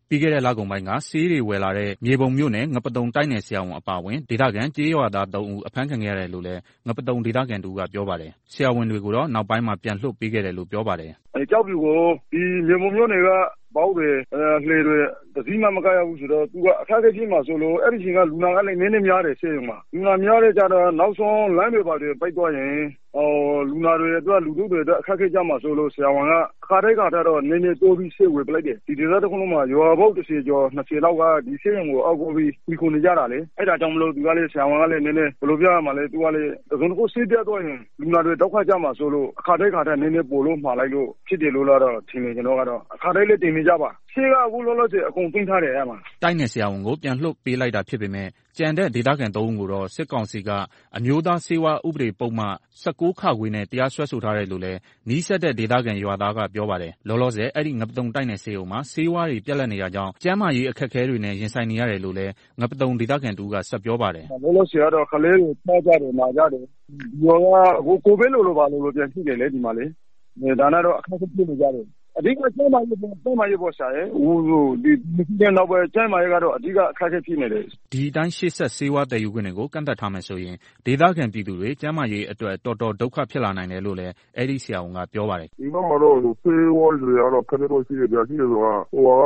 Speaker 8: ပြီးခဲ့တဲ့လကုန်ပိုင်းကဆေးတွေဝယ်လာတဲ့မြေပုံမြို့နယ်ငပတုံတိုက်နယ်ဆရာဝန်အပါအဝင်ဒေသခံကျေးရွာသား3ဦးအဖမ်းခံခဲ့ရတယ်လို့လည်းငပတုံဒေသခံတဦးကပြောပါတယ်။ဆရာဝန်တွေကိုတော့နောက်ပိုင်းမှာပြန်လွှတ်ပေးခဲ့တယ်လို့ပြောပါတယ်
Speaker 9: ။ကျောက်ပြူကိုဒီမြေပုံမြို့နယ်ကပေါက်တွေလှေတွေတစည်းမှမကရဘူးဆိုတော့သူကအခက်အခဲကြီးမှာဆိုလို့အဲ့ဒီချိန်ကလူနာကလည်းနည်းနည်းများတယ်ဆေးရုံမှာလူနာများတဲ့ကြတော့နောက်ဆုံးလမ်းတွေပါတွေပိတ်သွားရင်လူနာတွေအတွက်လူတို့တွေအတွက်အခက်အခဲကြမှာဆိုလို့ဆရာဝန်ကအခါတိုင်းကတော့နည်းနည်းတိုးပြီးဆေးဝယ်ပလိုက်တယ်ဒီဒေသတစ်ခုလုံးမှာရွာပေါက်30ကျော်20လောက်ကဒီဆေးရုံကိုအောက်ကိုပြီးပြီးခုနေကြတာလေအဲ့ဒါကြောင့်မလို့သူကလည်းဆရာဝန်ကလည်းနည်းနည်းဘယ်လိုပြရမှာလဲသူကလည်းတစ်စုံတစ်ခုဆေးပြတ်သွားရင်လူနာတွေဒုက္ခကြမှာဆိုလို့အခါတိုင်းနည်းနည်းပို့လို့မှာလိုက်လို့ဖြစ်တယ်လို့တော့ထင်နေကျွန်တော်ကတော့အခါတိုင်းလည်းတင်နေကြပါဆေးကအခုလောလောဆယ်အကုန်သိမ်းထားတယ်အဲ့မှာ
Speaker 8: တိုက်နယ်ဆရာဝန်ကိုပြန်လွှတ်ပေးလိုက်တာဖြစ်ပေမဲ့ကြံတဲ့ဒေသခံ3ဦးကိုတော့စစ်ကောင်စီကအမျိုးသားစေဝါဥပဒေပုံမှန်19ခါခွေနဲ့တရားစွဲဆိုထားတယ်လို့လည်းနီးစပ်တဲ့ဒေသခံရွာသားကပြောပါတယ်လောလောဆယ်အဲ့ဒီငပတုံတိုက်နယ်ဆေးရုံမှာစေဝါတွေပြက်လက်နေတာကြောင့်ကျန်းမာရေးအခက်အခဲတွေနဲ့ရင်ဆိုင်နေရတယ်လို့လည်းငပတုံဒေသခံတူကဆက်ပြောပါတယ်
Speaker 9: လောလောဆယ်ကတော့ခလေးတွေထားကြတယ်နာကြတယ်ဒီရောကကိုဗစ်လို့ပါလို့ပြန်ဖြစ်တယ်လေဒီမှာလေဒါနဲ့တော့အခက်အခဲဖြစ်နေကြတယ်အဓိကကျန်းမာရေးပေါ်ရှာရဲဒီဒီနောက်ပဲကျန်းမာရေးကတော့အဓိကအခက်အခဲဖြစ်နေတယ်
Speaker 8: ဒီအတိုင်းရှေ့ဆက်စေဝါတည်ယူခွင့်တွေကိုကန့်သတ်ထားမယ်ဆိုရင်ဒေသခံပြည်သူတွေကျန်းမာရေးအတွက်တော်တော်ဒုက္ခဖြစ်လာနိုင်တယ်လို့လည်းအဲ့ဒီဆရာဝန်ကပြောပါတယ်
Speaker 10: ဒီမှာတော့စေဝါတွေကတော့ခက်ခဲလို့ရှိတယ်ဗျာရှိတယ်ဆိုတာ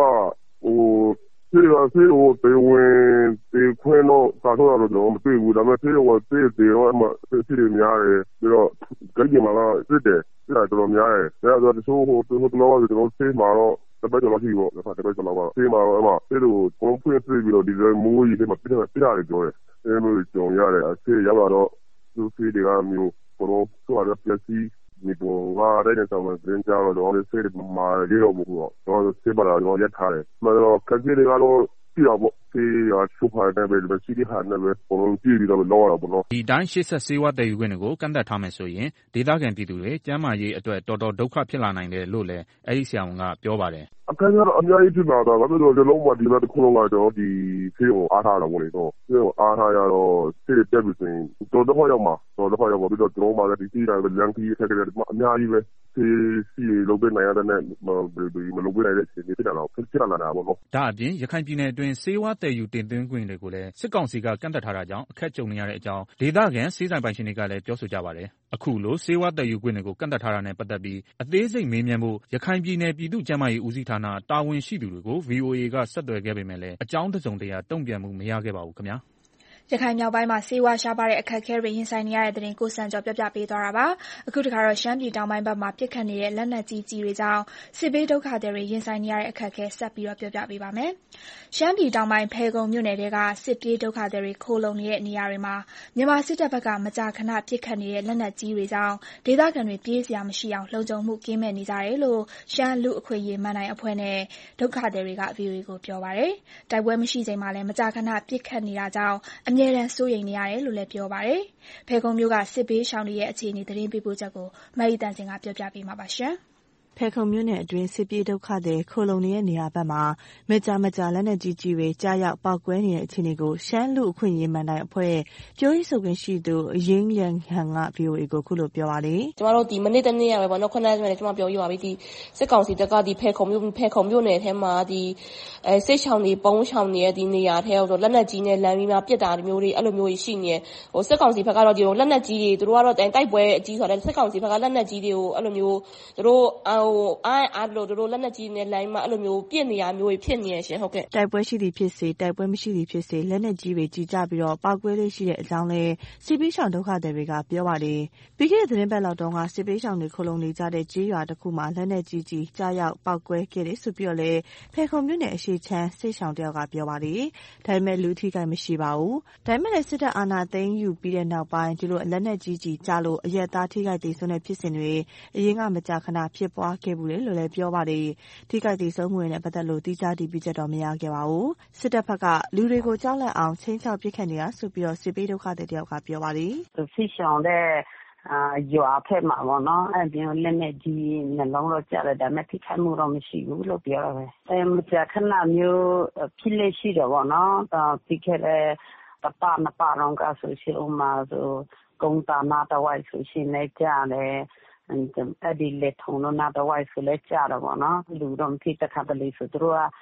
Speaker 10: ဆေးတေဝင်တေခွင်းတော့သာတော့တော့မတွေ့ဘူးဒါပေမဲ့ဆေးရောတေရောအမှဆေးတွေများတယ်ပြီးတော့ကြိုက်ကြမှာလားစစ်တယ်အဲ့ဒါတော်များတယ်ဒါဆိုတော့ဟိုတော့ဆေးမှာတော့တပတ်ကျော်လောက်ရှိပေါ့တပတ်ကျော်လောက်ပါဆေးမှာတော့အမှဆေးတို့ကိုဖွင့်ပြီးတော့ဒီမိုးကြီးတွေမှာပြရတယ်ပြောတယ်အဲ့လိုကြုံရတယ်ဆေးရပါတော့သူဆေးတွေကမျိုးတော့ဆိုတော့ပြစီဒီပေါ်ကတဲ့ဆောင်မှာပြင်ကြတော့ဆေးတွေမှာရေရောဘူးတော့ဆေးပါတော့ရက်ထားတယ်မတော့ကကြီးတွေကတော့ပြတော့ဆေးရချိုးပါတယ်ပဲစီဒီဟာနဲ့ပဲပုံကြည့်ပြီးတော့လောရပါတော့
Speaker 8: ဒီတိုင်းရှေ့ဆက်ဆေးဝါးတည်ယူခွင့်တွေကိုကန့်သတ်ထားမယ်ဆိုရင်ဒေသခံပြည်သူတွေကျန်းမာရေးအတွက်တော်တော်ဒုက္ခဖြစ်လာနိုင်တယ်လို့လည်းအဲ့ဒီဆရာဝန်ကပြောပါတယ်
Speaker 10: အခက်အခဲတော့အများကြီးဖြစ်လာတာဘာဖြစ်လို့ဒီလုံးဝဒီဘက်တစ်ခုလုံးကတော့ဒီဆေးကိုအားထားတာပေါ့လေတော့ဆေးကိုအားထားရတော့ဆေးတွေတက်ပြီးဆိုရင်တော်တော်ရောက်မှာပြီးတော့ကျွန်တော်မှလည်းဒီစီးတိုင်းလမ်းကြီးခက်ခဲတယ်အများကြီးပဲစီလုံးပေးနိုင်ရတဲ့နဲ့မလုံးပေးနိုင်တဲ့အခြေအနေဖြစ်လာတာပေါ့နော်
Speaker 8: ဒါအပြင်ရခိုင်ပြည်နယ်အတွင်းဆေးဝါးတည်ယူတင်သွင်းခွင့်တွေကိုလည်းစစ်ကောင်စီကကန့်သတ်ထားတာကြောင့်အခက်ကြုံနေရတဲ့အကြောင်းဒေသခံဆေးဆိုင်ပိုင်ရှင်တွေကလည်းပြောဆိုကြပါတယ်အခုလိုဆေးဝါးတည်ယူခွင့်တွေကိုကန့်သတ်ထားတာနဲ့ပတ်သက်ပြီးအသေးစိတ်မေးမြန်းဖို့ရခိုင်ပြည်နယ်ပြည်သူ့ကျန်းမာရေးဦးစီးဌာနတာဝန်ရှိသူတွေကို VOA ကဆက်သွယ်ခဲ့ပေမဲ့လည်းအကြောင်းတစုံတရာတုံ့ပြန်မှုမရခဲ့ပါဘူးခင်ဗျာ
Speaker 2: ရခိုင်မြောက်ပိုင်းမှာဆေးဝါးရှားပါတဲ့အခက်အခဲတွေရင်ဆိုင်နေရတဲ့တဲ့တင်ကိုစံကျော်ပြပြပေးသွားတာပါအခုတခါတော့ရှမ်းပြည်တောင်ပိုင်းဘက်မှာပြစ်ခတ်နေတဲ့လက်နက်ကြီးတွေကြောင့်စစ်ဘေးဒုက္ခသည်တွေရင်ဆိုင်နေရတဲ့အခက်အခဲဆက်ပြီးတော့ပြပြပေးပါမယ်ရှမ်းပြည်တောင်ပိုင်းဖယ်ခုံမြို့နယ်တွေကစစ်ပြေးဒုက္ခသည်တွေခိုးလုံနေတဲ့နေရာတွေမှာမြန်မာစစ်တပ်ဘက်ကမကြာခဏပြစ်ခတ်နေတဲ့လက်နက်ကြီးတွေကြောင့်ဒေသခံတွေပြေးစရာမရှိအောင်လုံခြုံမှုကင်းမဲ့နေကြတယ်လို့ရှမ်းလူအခွင့်အရေးမန်နိုင်အဖွဲ့နဲ့ဒုက္ခသည်တွေက VOA ကိုပြောပါတယ်တိုက်ပွဲမရှိချိန်မှာလည်းမကြာခဏပြစ်ခတ်နေတာကြောင့်အမြဲတမ်းစိုးရိမ်နေရတယ်လို့လည်းပြောပါတယ်။ဖယ်ခုံမြို့ကစစ်ဘေးရှောင်တွေရဲ့အခြေအနေသတင်းပေးပို့ချက်ကိုမရီတန်စင်ကပြောပြပေးမှာပါရှင်။
Speaker 6: ဖယ်ခုံမြို့နယ်အတွင်းစစ်ပြေးဒုက္ခသည်ခိုလုံနေတဲ့နေရာဘက်မှာမကြာလက်နက်ကြီးတွေကြားရောက်ပောက်ကွဲနေတဲ့အခြေအနေကိုရှမ်းလူအခွင့်အရေးမန်တိုင်းအဖွဲ့ပြောရေးဆိုခွင့်ရှိသူရင်းလျန်ဟန်က VOA ကိုခုလိုပြောပါတယ်
Speaker 11: ။ကျမတို့ဒီမနေ့တနေ့ရပဲပေါ့နော်ခုနကကျမပြောရပါပြီဒီစစ်ကောင်စီတပ်ကဒီဖယ်ခုံမြို့နယ်ထဲမှာဒီစစ်ရှောင်းတွေပုံးရှောင်းနေတဲ့ဒီနေရာထဲတော့လက်နက်ကြီးနဲ့လမ်းပြီးမှပြစ်တာမျိုးတွေအဲ့လိုမျိုးရှိနေဟိုစစ်ကောင်စီဘက်ကတော့ဒီလက်နက်ကြီးတွေသူတို့ကတော့တိုက်ပွဲအကြီးဆိုတော့စစ်ကောင်စီဘက်ကလက်နက်ကြီးတွေကိုအဲ့လိုမျိုးသူတို့အားလို့တို့လက်နက်ကြီးနဲ့လိုင်းမှာအဲ့လိုမျိုးပြစ်နေရမျိုးဖြစ်နေရရှင်ဟုတ်ကဲ့
Speaker 6: တိုက်ပွဲရှိသည်ဖြစ်စေတိုက်ပွဲမရှိသည်ဖြစ်စေလက်နက်ကြီးတွေကြီးကြပြီးတော့ပောက်ကွဲလေးရှိတဲ့အကြောင်းလဲစစ်ပေးရှောင်ဒုက္ခသည်တွေကပြောပါတယ်ပြီးခဲ့တဲ့သတင်းပတ်လောက်တုန်းကစစ်ပေးရှောင်တွေခိုလုံနေကြတဲ့ကြေးရွာတစ်ခုမှာလက်နက်ကြီးကြားရောက်ပောက်ကွဲခဲ့တယ်ဆိုပြီးတော့လဲဖယ်ခုံမြို့နယ်အရှိချမ်းစစ်ရှောင်တယောက်ကပြောပါတယ်ဒါပေမဲ့လူထိခိုက်မရှိပါဘူးဒါပေမဲ့လည်းစစ်တပ်အာဏာသိမ်းယူပြီးတဲ့နောက်ပိုင်းဒီလိုလက်နက်ကြီးကြားလို့အရက်သားထိခိုက်ဒေဆုံးတဲ့ဖြစ်စဉ်တွေအရင်ကမကြာခဏဖြစ်ပွားခဲ့ဘူးလေလို့လည်းပြောပါတယ်ထိခိုက်ဒေဆုံးမှုတွေနဲ့ပတ်သက်လို့တိကျတည်ပြီးချက်တော့မရခဲ့ပါဘူးစစ်တပ်ဘက်ကလူတွေကိုကြောက်လန့်အောင်ချင်းချောက်ပစ်ခတ်နေတာဆိုပြီးတော့စစ်ပေးဒုက္ခတွေတယောက်ကပြောပါတယ်
Speaker 12: စစ်ရှောင်တဲ့ရွာဖက်မှာပေါ့နော်အဲ့ဒီလက်နဲ့ကြီးနှလုံးတော့ကြားတယ်ဒါပေမဲ့ထိခိုက်မှုတော့မရှိဘူးလို့ပြောတယ်မကြာခဏမျိုးဖြစ်လေရှိတယ်ပေါ့နော်ပြီးခဲ့တဲ့တပတ်နှစ်ပတ်တော့ကဆိုရှင်ဥမာဆိုကုန်းတာနာတဝိုက်ဆိုရှင်လည်းကြားတယ်အဲ့ဒီလက်ထုံတော့နာတဝိုက်ဆိုလည်းကြားတော့ပေါ့နော်လူတော့မဖြစ်တခါတလေဆိုသူတို့က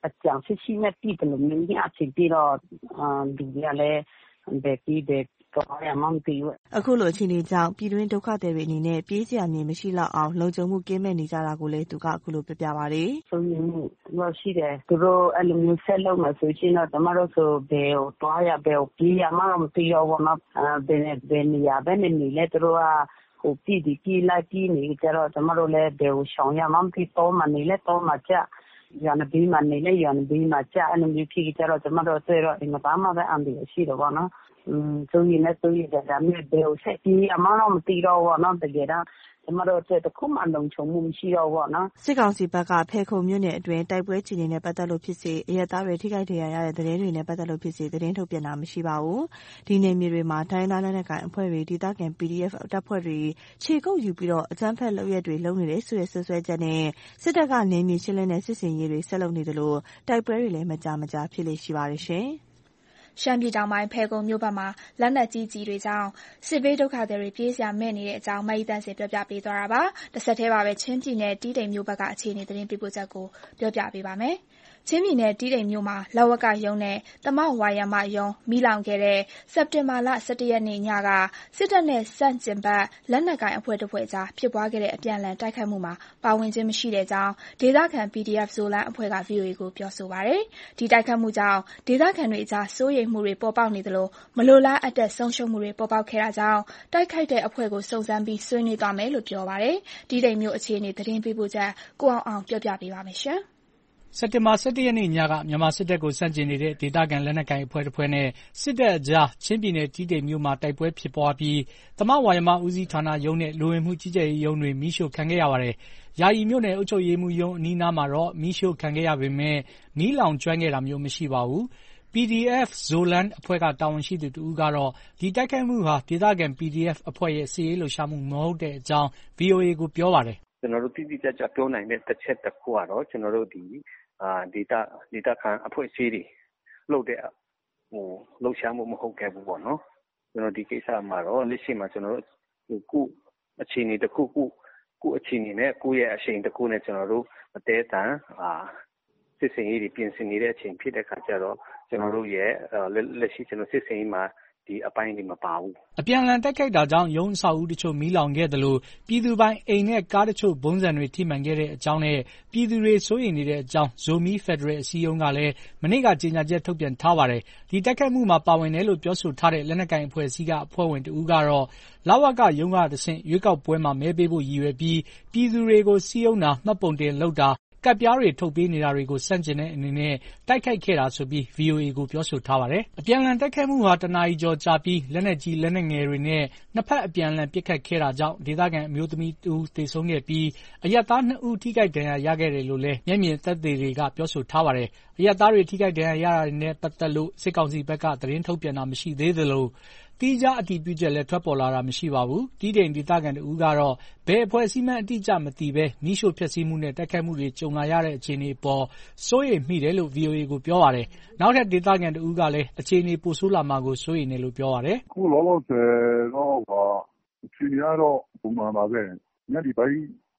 Speaker 12: အကြံရှိမဲ့ပြည်တယ်လို့မြင်ရအချိန်ပြီးတော့လူတွေကလည်းဘယ်ပြီးဘယ်တော့ရမှမသိဘူး
Speaker 6: အခုလိုအခြေအနေကြောင့်ပြည်တွင်းဒုက္ခသည်တွေအနေနဲ့ပြေးစရာနေမရှိတော့အောင်လုံခြုံမှုကင်းမဲ့နေကြတာကိုလည်းသူကအခုလိုပြပါတယ်
Speaker 12: ဆိုရင်တော့ရှိတယ်သူတို့အဲ့လိုမျိုးဆက်လုပ်မှဆိုရှင်တော့ကျမတို့ဆိုဘယ်ကိုတွားရဘယ်ကိုပြေးရမှမသိတော့ဘူးနော်ဘယ်နေရာပဲနေလဲသူတို့ကဟိုပြည်လိုက်ပြည်နေကြတော့ကျမတို့လည်းဘယ်ကိုရှောင်ရမှမသိတော့မှနေလဲတော့မှကြရန်ဘေးမှာနေလဲရန်ဘေးမှာကြအဲ့လိုမျိုးဖြစ်ကြတော့ကျမတို့တွေ့တော့ဒီမှာမှပဲအန်ဒီရှိတော့ဗောနော်ဆိုရင်လည်းဆိုရင်ဒါမျိုးဘယ်ကိုဆက်ပြီးအမှန်တော့မသိတော့ဘူးနော်တကယ်တော့ကျမတို့တခုမှလုံခြုံမှုမရှိတော့ဘူးနော်
Speaker 6: စစ်ကောင်စီဘက်ကဖဲခုံမြို့နယ်အတွင်းတိုက်ပွဲခြေနေနဲ့ပတ်သက်လို့ဖြစ်စေအရက်သားတွေထိခိုက်ဒဏ်ရာရတဲ့သတင်းတွေနဲ့ပတ်သက်လို့ဖြစ်စေသတင်းထုတ်ပြန်တာမရှိပါဘူးဒီနယ်မြေတွေမှာတိုင်းသားလက်နက်ကိုင်အဖွဲ့တွေဒေသခံ PDF တပ်ဖွဲ့တွေခြေကုပ်ယူပြီးတော့အကြမ်းဖက်လုပ်ရက်တွေလုပ်နေတယ်ဆိုတဲ့ဆွဆွဲချက်နဲ့စစ်တပ်ကနေမြေရှင်းလင်းတဲ့စစ်စင်ရေးတွေဆက်လုပ်နေတယ်လို့တိုက်ပွဲတွေလည်းမကြာဖြစ်လေရှိပါတယ်ရှင်
Speaker 2: ရှမ်းပြည်တောင်ပိုင်းဖယ်ခုံမြို့ဘက်မှာလက်နက်ကြီးတွေကြောင့်စစ်ဘေးဒုက္ခသည်တွေပြေးစရာမဲ့နေတဲ့အကြောင်းမအိတန်စင်ပြောပြပေးသွားတာပါ။တစ်ဆက်တည်းပါပဲချင်းပြည်နယ်တီးတိမ်မြို့ဘက်ကအခြေအနေသတင်းပေးပို့ချက်ကိုပြောပြပေးပါမယ်။ချင်းပြည်နယ်တီးတိမ်မြို့မှာလဝကရုံးနဲ့သမဝါယမရုံးမိလောင်ခဲ့တဲ့စက်တင်ဘာလ17ရက်နေ့ညကစစ်တပ်နဲ့စန့်ကျင်ဘက်လက်နက်ကိုင်အဖွဲ့တစ်ဖွဲ့ကြားဖြစ်ပွားခဲ့တဲ့အပြန်အလှန်တိုက်ခိုက်မှုမှာပါဝင်ခြင်းမရှိတဲ့အကြောင်းဒေသခံ PDF ဇိုလန်အဖွဲ့က VOA ကိုပြောဆိုပါတယ်။ဒီတိုက်ခိုက်မှုကြောင့်ဒေသခံတွေအကြားစိုးရိမ်မှုတွေပေါ်ပေါက်နေသလိုမလိုလားအပ်တဲ့ဆုံးရှုံးမှုတွေပေါ်ပေါက်ခဲ့တာကြောင့်တိုက်ခိုက်တဲ့အဖွဲ့ကိုစုံစမ်းပြီးဆွေးနွေးသွားမယ်လို့ပြောပါတယ်။တီးတိမ်မြို့အခြေအနေသတင်းပေးပို့ချက်ကိုအောင်ပြောပြပေးပါမယ်ရှင်။
Speaker 13: စက်တင်ဘာ17ရက်နေ့ညကမြန်မာစစ်တပ်ကိုစန့်ကျင်နေတဲ့ဒေသခံလက်နက်ကိုင်အဖွဲ့တစ်ဖွဲ့နဲ့စစ်တပ်အကြားချင်းပြည်နယ်တီးတိမ်မြို့မှာတိုက်ပွဲဖြစ်ပွားပြီးသမဝါယမဦးစီးဌာနရုံးနဲ့လူဝင်မှုကြီးကြပ်ရေးရုံးတွေမိရှို့ခံခဲ့ရပါတယ်။ယာယီမြို့နယ်အုပ်ချုပ်ရေးမှူးရုံးအနီးနားမှာတော့မိရှို့ခံခဲ့ရပေမဲ့မီးလောင်ကျွမ်းခဲ့တာမျိုးမရှိပါဘူး။ PDF ဇိုလန်အဖွဲ့ကတာဝန်ရှိသူတဦးကတော့ဒီတိုက်ခိုက်မှုဟာဒေသခံ PDF အဖွဲ့ရဲ့စစ်ရေးလှုပ်ရှားမှုမဟုတ်တဲ့အကြောင်း VOA ကိုပြောပါတယ်
Speaker 14: ။ကျွန်တော်တို့တိတိကျကျပြောနိုင်တဲ့တစ်ချက်တစ်ခုကတော့ကျွန်တော်တို့ဒီဒေသခံအဖွဲ့အစည်းတွေလှုပ်တဲ့လှုပ်ရှားမှုမဟုတ်ခဲ့ဘူးပေါ့နော်ကျွန်တော်ဒီကိစ္စမှာတော့လက်ရှိမှာကျွန်တော်တို့ခုအခြေအနေတစ်ခုခုအခြေအနေနဲ့ကိုယ့်ရဲ့အချိန်တစ်ခုနဲ့ကျွန်တော်တို့အသေးတန်စစ်စင်ရေးတွေပြင်ဆင်နေတဲ့အချိန်ဖြစ်တဲ့ခါကျတော့ကျွန်တော်တို့ရဲ့လက်ရှိကျွန်တော်စစ်စင်ရေးမှာဒီအပိုင်းတွေမပါဘူး
Speaker 13: အပြန်အလှန်တိုက်ခိုက်တာကြောင့်ရုံးအဆောက်အဦတချို့မီးလောင်ခဲ့တယ်လို့ပြည်သူပိုင်အိမ်နဲ့ကားတချို့ဘုံစံတွေထိမှန်ခဲ့တဲ့အကြောင်းနဲ့ပြည်သူတွေစိုးရိမ်နေတဲ့အကြောင်းဇိုမီဖက်ဒရယ်အစည်းအရုံးကလည်းမနေ့ကကြေညာချက်ထုတ်ပြန်ထားပါတယ်ဒီတိုက်ခိုက်မှုမှာပါဝင်တယ်လို့ပြောဆိုထားတဲ့လက်နက်ကိုင်အဖွဲ့အစည်းကအဖွဲ့ဝင်တဦးကတော့လဝကရုံးကတဆင့်ရွေးကောက်ပွဲမှာမဲပေးဖို့ရည်ရွယ်ပြီးပြည်သူတွေကိုစည်းရုံးတာမှတ်ပုံတင်လုပ်တာကပ်ပြားတွေထုတ်ပေးနေတာတွေကိုစန့်ကျင်တဲ့အနေနဲ့တိုက်ခိုက်ခဲ့တာဆိုပြီး VOA ကိုပြောဆိုထားပါတယ်။အပြန်အလှန်တိုက်ခိုက်မှုဟာတနာရီကျော်ကြာပြီးလက်နက်ကြီးလက်နက်ငယ်တွေနဲ့နှစ်ဖက်အပြန်အလှန်ပစ်ခတ်ခဲ့တာကြောင့်ဒေသခံအမျိုးသမီးတဦးသေဆုံးခဲ့ပြီးအရပ်သား2ဦးထိခိုက်ဒဏ်ရာရခဲ့တယ်လို့လည်းမျက်မြင်သက်သေတွေကပြောဆိုထားပါတယ်။အရပ်သားတွေထိခိုက်ဒဏ်ရာရတာတွေနဲ့ပတ်သက်လို့စစ်ကောင်စီဘက်ကသတင်းထုတ်ပြန်တာမရှိသေးသလိုတိကျအတည်ပြုချက်လည်းထွက်ပေါ်လာတာမရှိပါဘူး။တီးတိမ်ဒေသခံတဦးကတော့ဘယ်အဖွဲ့အစည်းမှအတိအကျမသိဘဲမိရှို့ဖျက်ဆီးမှုနဲ့တိုက်ခိုက်မှုတွေကြုံလာရတဲ့အခြေအနေပေါ်စိုးရိမ်မိတယ်လို့ VOA ကိုပြောပါတယ်။နောက်ထပ်ဒေသခံတဦးကလည်းအခြေအနေပိုဆိုးလာမှာကိုစိုးရိမ်တယ်လို့ပြောပါတယ်
Speaker 10: ။အခုလောလောဆယ်တော့အခြေအနေကတော့ပုံမှန်ပါပဲ။ညနေပိုင်း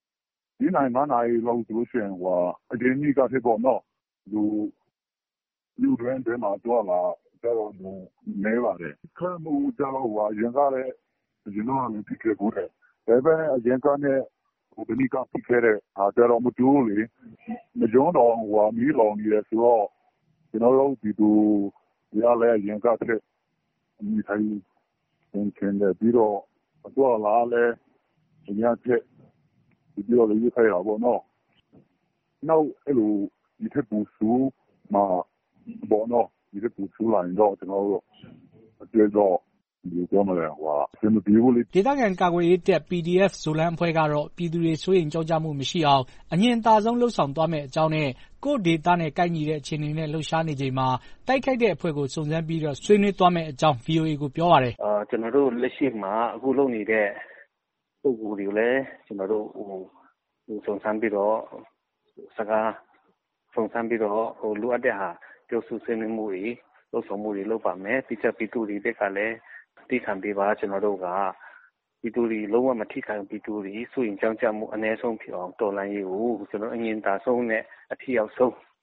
Speaker 10: 9 နာရီလောက်ဆိုလို့ရှိရင်အရင်နေ့ကဖြစ်ပေါ့နော်။လူတွင်းမှာတော့လာတော့နေပါတယ်ခါမှုကြောင့်ရင်ကားလည်းရင်တော့လည်းဖြစ်ခဲ့ဘူးတဲ့ဒါပေမဲ့ရင်ကားနဲ့ဒီနေ့ကဖြစ်ခဲ့တဲ့တော့မတူလေမကြုံတော့မီးလောင်နေတယ်ဆိုတော့ကျွန်တော်တို့ဒီလိုရလဲရင်ကားတဲ့ဒီထိုင်သင်တဲ့ပြီးတော့လာလဲညချက်ဒီလိုလေးခိုင်ရပါတော့နောက်အဲ့လိုဒီထက်ပူဆူမှာဘောနော်ဒီပူဆူလာရင်တော့ကျွန်တော်တို့အတွက်တော့ဒီကြောင့်လည်းအဆင်မပြေဘူးလေ
Speaker 13: ဒေသခံကာကွယ်ရေးတပ် PDF ဇိုလန်အဖွဲ့ကတော့ပြည်သူတွေစိုးရိမ်ကြောက်ကြမှုမရှိအောင်အငြင်းသာဆုံးလှုပ်ဆောင်သွားမယ့်အကြောင်းနဲ့ကိုယ့်ဒေသနဲ့ကိုက်ညီတဲ့အခြေအနေနဲ့လှုပ်ရှားနေချိန်မှာတိုက်ခိုက်တဲ့အဖွဲ့ကိုစုံစမ်းပြီးတော့ဆွေးနွေးသွားမယ့်အကြောင်း VOA ကိုပြောပါတယ်
Speaker 14: ကျွန်တော်တို့လက်ရှိမှာအခုလုပ်နေတဲ့ပုံစံတွေလည်းကျွန်တော်တို့စုံစမ်းပြီးတော့စကားစုံစမ်းပြီးတော့လိုအပ်တဲ့ဟာပြောဆိုဆွေးနွေးမှုတွေလှုပ်ဆောင်မှုတွေလုပ်ပါမယ်။ပြီးချက်ပြည်သူတွေတက်ကလည်းတိခံပေးပါကျွန်တော်တို့ကပြည်သူတွေလုံးဝမထိခိုက်ပြည်သူတွေစိုးရင်ကြောင်းကြမှုအ ਨੇ ဆုံးဖြစ်အောင်တော်လှန်ရေးကိုကျွန်တော်အငြင်းသာဆုံးနဲ့အထီရောက်ဆုံး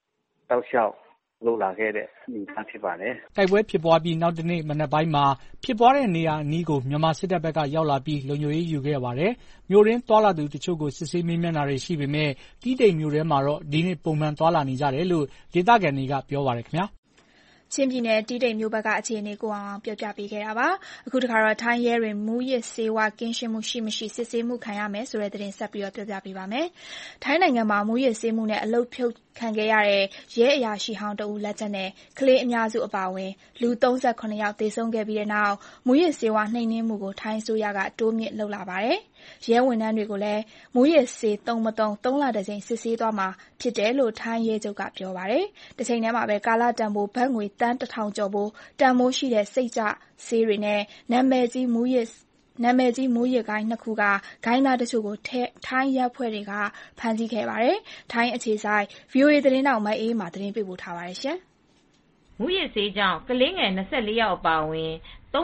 Speaker 14: တောက်လျှောက်လုပ်လာခဲ့တဲ့အနေအထားဖြစ်ပါတယ်
Speaker 13: ။တိုက်ပွဲဖြစ်ပွားပြီးနောက်တနေ့မနက်ပိုင်းမှာဖြစ်ပွားတဲ့နေရာအနီးကိုမြန်မာစစ်တပ်ဘက်ကရောက်လာပြီးလုံခြုံရေးယူခဲ့ပါတယ်။မြို့ရင်းသွားလာသူတချို့ကိုစစ်ဆေးမေးမြန်းတာတွေရှိပေမဲ့တီးတိမ်မြို့ထဲမှာတော့ဒီနေ့ပုံမှန်သွားလာနေကြတယ်လို့ဒေသခံတွေကပြောပါတယ်ခင်ဗျာ။
Speaker 2: ချင်းပြည်နယ်တီးတိမ်မြို့ဘက်ကအခြေအနေကိုအောင်ပြောပြပေးခဲ့တာပါ။အခုတခါတော့ထိုင်းရဲတွေမူးယစ်ဆေးဝါးကင်းရှင်းမှုရှိမရှိစစ်ဆေးမှုခံရမယ်ဆိုတဲ့သတင်းဆက်ပြီးပြောပြပေးပါမယ်။ထိုင်းနိုင်ငံမှာမူးယစ်ဆေးမှုနဲ့အလုပ်ဖြုတ်ခံခဲ့ရတဲ့ရဲအရာရှိဟောင်းတဦးလက်ချက်နဲ့ကလေးအများစုအပါအဝင်လူ38ယောက်သေဆုံးခဲ့ပြီးတဲ့နောက်မူးယစ်ဆေးဝါးနှိမ်နင်းမှုကိုထိုင်းအစိုးရကတိုးမြင့်လုပ်လာပါတယ်။ရဲဝန်ထမ်းတွေကိုလည်းမူးယစ်ဆေးသုံးမသုံး3လတစ်ကြိမ်စစ်ဆေးသွားမှာဖြစ်တယ်လို့ထိုင်းရဲချုပ်ကပြောပါတယ်။တစ်ချိန်တည်းမှာပဲကာလတန်ဖိုးဘတ်ငွေတန်း1000ကျော်ဖိုးတန်ဖိုးရှိတဲ့စိတ်ကြဆေးတွေနဲ့နာမည်ကြီးမူးယစ်ဂိုင်းနှစ်ခုကဂိုင်းသားတချို့ကိုထိုင်းရဲဖွဲ့တွေကဖမ်းဆီးခဲ့ပါတယ်။ထိုင်းအခြေစိုက် VOA သတင်းတောက်မအေးမှသတင်းပေးပို့ထားပါတယ်
Speaker 15: ။မူးယစ်ဆေးကြောင့်ကလေးငယ်24ယောက်အပါအဝင်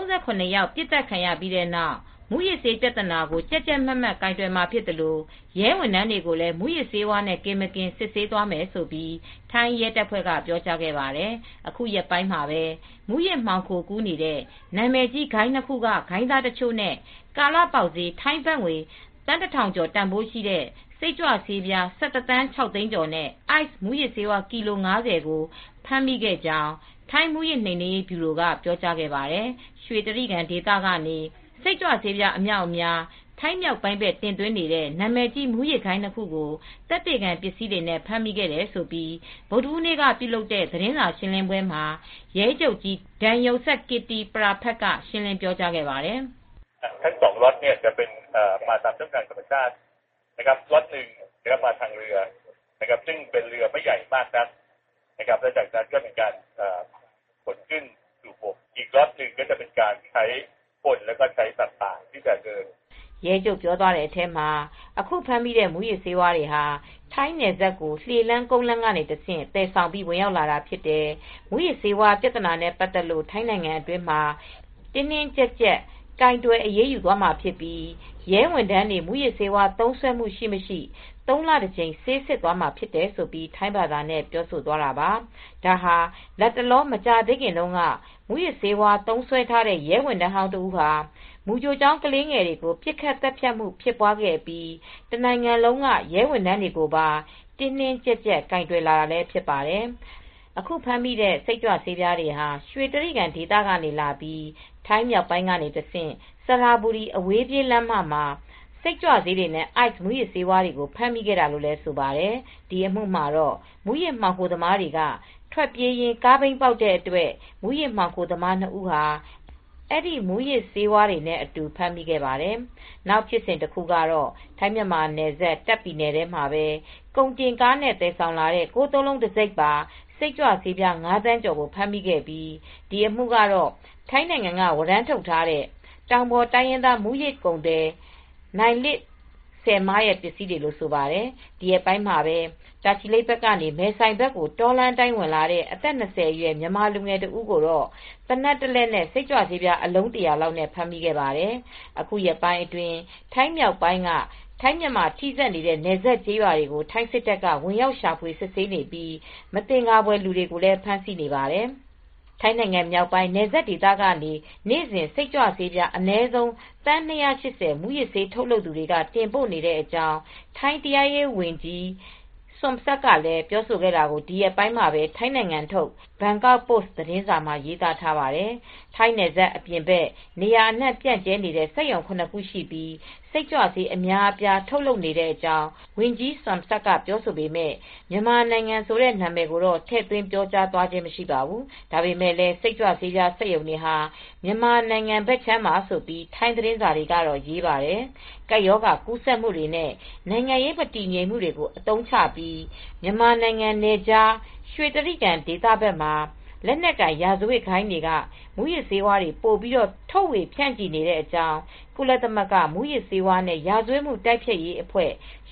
Speaker 15: 38ယောက်ပြစ်ဒဏ်ခံရပြီးတဲ့နောက်မူးယစ်ဆေးပြဿနာကိုကြက်ကြက်မတ်မတ်ကိုင်တွယ်မှာဖြစ်တယ်လို့ရဲဝန်ထမ်းတွေကိုလည်းမူးယစ်ဆေးဝါးနဲ့ကင်းမကင်းစစ်ဆေးသွားမယ်ဆိုပြီးထိုင်းရဲတပ်ဖွဲ့ကပြောကြားခဲ့ပါတယ်။အခုရက်ပိုင်းမှာပဲမူးယစ်မှောင်ခိုကူးနေတဲ့နာမည်ကြီးဂိုင်းနှစ်ခုကဂိုင်းသားတချို့နဲ့ကာလပေါက်ဈေးထိုင်းဘတ်ငွေတန်း1000ကျော်တန်ဖိုးရှိတဲ့စိတ်ကြွဆေးပြား17သန်း6သိန်းကျော်နဲ့ ice မူးယစ်ဆေးဝါးကီလို90ကိုဖမ်းမိခဲ့ကြောင်းထိုင်းမူးယစ်နှိမ်နင်းရေးဗျူရိုကပြောကြားခဲ့ပါတယ်။ရွှေတြိဂံဒေသကနေစိတ်ကြွဆေးပြားအမြောက်အများထိုင်းမြောက်ပိုင်းဘက်တင်သွင်းနေတဲ့နာမည်ကြီးမူးယစ်ဂိုင်းနှစ်ခုကိုတပ်တေခံပစ္စည်းတွေနဲ့ဖမ်းမိခဲ့တယ်ဆိုပြီးဗုဒ္ဓဟူးနေ့ကပြုလုပ်တဲ့သတင်းစာရှင်းလင်းပွဲမှာရဲချုပ်ကြီးဒန်ယုံဆက်ကစ်တီပရာဖတ်ကရှင်းလင်းပြောကြားခဲ့ပါတယ်
Speaker 16: ။ทั้ง2ล็อตเนี่ยจะเป็นมาตามเส้นทางธรรมชาตินะครับล็อตนึงนะครับมาทางเรือนะครับซึ่งเป็นเรือไม่ใหญ่มากนักนะครับและจากนั้นก็เป็นการขนขึ้นสู่บกอีกล็อตนึงก็จะเป็นการใช้คนแล้วก็ใช้สัตว์ป่าที่จะเดิน
Speaker 15: ရဲချုပ်ပြောသွားတဲ့အထက်မှာအခုဖမ်းမိတဲ့မူရစ်ဆေးဝါးတွေဟာထိုင်းနယ်စပ်ကိုလှေလန်းကုန်းလန်းကနေတဆင့်တည်ဆောင်ပြီးဝင်ရောက်လာတာဖြစ်တယ်။မူရစ်ဆေးဝါးပြဿနာနဲ့ပတ်သက်လို့ထိုင်းနိုင်ငံအတွင်းမှာတင်းတင်းကြပ်ကြပ်ကင်တွယ်အရေးယူသွားမှာဖြစ်ပြီးရဲဝန်ထမ်းတွေမူရစ်ဆေးဝါးသုံးစွဲမှုရှိမရှိ3လတစ်ကြိမ်ဆေးစစ်သွားမှာဖြစ်တယ်ဆိုပြီးထိုင်းဘာသာနဲ့ပြောဆိုသွားတာပါ။ဒါဟာလက်တလောမကြသေးခင်တုန်းကမူရစ်ဆေးဝါးသုံးစွဲထားတဲ့ရဲဝန်ထမ်းဟောင်းတူဟာမူကြိုကျောင်းကလေးငယ်တွေကိုပြစ်ခတ်တပ်ဖြတ်မှုဖြစ်ပွားခဲ့ပြီးတနိုင်ငံလုံးကရဲဝန်ထမ်းတွေကိုပါတင်းတင်းကြပ်ကြပ်ကင်တွယ်လာတာလည်းဖြစ်ပါတယ်။အခုဖမ်းမိတဲ့စိတ်ကြွဆေးပြားတွေဟာရွှေတြိဂံဒေသကနေလာပြီးထိုင်းမြောက်ပိုင်းကနေတဆင့်စရာဘူရီအဝေးပြေးလမ်းမှာစိတ်ကြွဆေးတွေနဲ့ ice မူရစ်ဆေးဝါးတွေကိုဖမ်းမိခဲ့တာလို့လည်းဆိုပါတယ်။ဒီအမှုမှာတော့မူရစ်မှောင်ခိုသမားတွေကထွက်ပြေးရင်းကားဘီးပေါက်တဲ့အတွက်မူရစ်မှောင်ခိုသမား2ဦးဟာအဲ့ဒီမူရစ်ဆေးဝါးတွေနဲ့အတူဖမ်းမိခဲ့ပါတယ်။နောက်ဖြစ်စဉ်တစ်ခုကတော့ထိုင်းမြန်မာနယ်စပ်တပ်ပြည်နယ်ထဲမှာပဲကုန်တင်ကားနဲ့တည်ဆောင်လာတဲ့6လုံးတစ်စိတ်ပါစိတ်ကြွဆေးပြား9သန်းကျော်ကိုဖမ်းမိခဲ့ပြီးဒီအမှုကတော့ထိုင်းနိုင်ငံကဝရမ်းထုတ်ထားတဲ့တောင်ပေါ်တိုင်းရင်းသားမူရစ်ကုန်တဲ့နိုင်လစ်ဆယ်မားရဲ့ပစ္စည်းတွေလို့ဆိုပါတယ်။ဒီအပိုင်းမှာပဲတာချီလိတ်ဘက်ကနေမဲဆိုင်ဘက်ကိုတော်လန်တိုင်းဝင်လာတဲ့အသက်20အရွယ်မြန်မာလူငယ်တဦးကိုတော့တနက်တလက်နဲ့စိတ်ကြွဆေးပြားအလုံး100လောက်နဲ့ဖမ်းမိခဲ့ပါတယ်။အခုရက်ပိုင်းအတွင်းထိုင်းမြောက်ပိုင်းကထိုင်းမြန်မာထိစပ်နေတဲ့နယ်စပ်ကျေးရွာတွေကိုထိုင်းစစ်တပ်ကဝင်ရောက်ရှာဖွေစစ်ဆေးနေပြီးမတင်ကားပွဲလူတွေကိုလည်းဖမ်းဆီးနေပါတယ်။ထိုင်းနိုင်ငံမြောက်ပိုင်းနယ်စပ်ဒေသကနေနေ့စဉ်စိတ်ကြွဆေးပြားအနည်းဆုံးတန်း280မူရစ်ဆေးထုတ်လုပ်သူတွေကတင်ပို့နေတဲ့အကြောင်းထိုင်းတရားရေးဝန်ကြီးစွန်ဆက်ကလည်းပြောဆိုခဲ့တာကိုဒီရက်ပိုင်းမှာပဲထိုင်းနိုင်ငံထုတ်ဘန်ကောက်ပို့စ်သတင်းစာမှာရေးသားထားပါတယ်။ထိုင်းနယ်စပ်အပြင်ဘက်နေရာအနှံ့ပြန့်ကျဲနေတဲ့စက်ရုံ9ခုရှိပြီးစိတ်ကြွဆေးအများအပြားထုတ်လုပ်နေတဲ့အကြောင်းဝန်ကြီးစွန်ဆက်ကပြောဆိုပေမဲ့မြန်မာနိုင်ငံဆိုတဲ့နာမည်ကိုတော့ထည့်သွင်းပြောကြားသွားခြင်းမရှိပါဘူး။ဒါပေမဲ့လည်းစိတ်ကြွဆေးပြားစက်ရုံတွေဟာမြန်မာနိုင်ငံဘက်ခြမ်းမှာဆိုပြီးထိုင်းသတင်းစာတွေကတော့ရေးပါတယ်။ကပ်ရောဂါကူးစက်မှုတွေနဲ့နိုင်ငံရေးမတည်ငြိမ်မှုတွေကိုအသုံးချပြီးမြန်မာနိုင်ငံနယ်ခြားရွှေတြိဂံဒေသဘက်မှာလက်နက်ကိုင်ရာဇဝတ်ဂိုဏ်းတွေကမူရစ်ဆေးဝါးတွေပို့ပြီးထုတ်ဝေဖြန့်ချီနေတဲ့အကြောင်းကုလသမဂ္ဂမူရစ်ဆေးဝါးနဲ့ရာဇဝတ်မှုတိုက်ဖျက်ရေးအဖွဲ့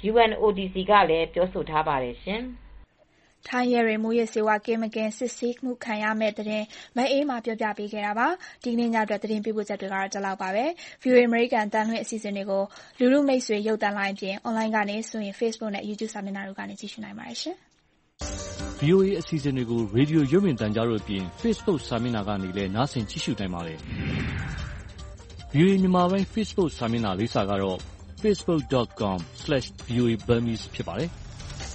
Speaker 15: UNODC ကလည်းပြောဆိုထားပါတယ်ရှင်
Speaker 2: ။ထိုင်းရဲတွေမူရစ်ဆေးဝါးကင်းမကင်းစစ်ဆေးမှုခံရမယ့်သတင်းမအေးမှပြောပြပေးခဲ့တာပါ။ဒီကနေ့ညအတွက်သတင်းပေးပို့ချက်တွေကတော့ဒီလောက်ပါပဲ။ VOA American တန်လွှင့်အစီအစဉ်တွေကိုလူလူမိတ်ဆွေရုပ်သံလိုင်းအပြင် online ကနေဆိုရင် Facebook နဲ့ YouTube စာမျက်နှာတို့ကနေကြည့်ရှုနိုင်ပါတယ်ရှင်။
Speaker 17: VOA အစီအစဉ်တွေကို ရေဒီယိုရုပ်မြင်သံကြားတို့အပြင် Facebook စာမျက်နှာကနေလည်းနားဆင်ကြည့်ရှုနိုင်ပါတယ်။ VOA မြန်မာပိုင်း Facebook စာမျက်နှာလိပ်စာကတော့ facebook.com/voaburmese ဖြစ်ပါတယ်။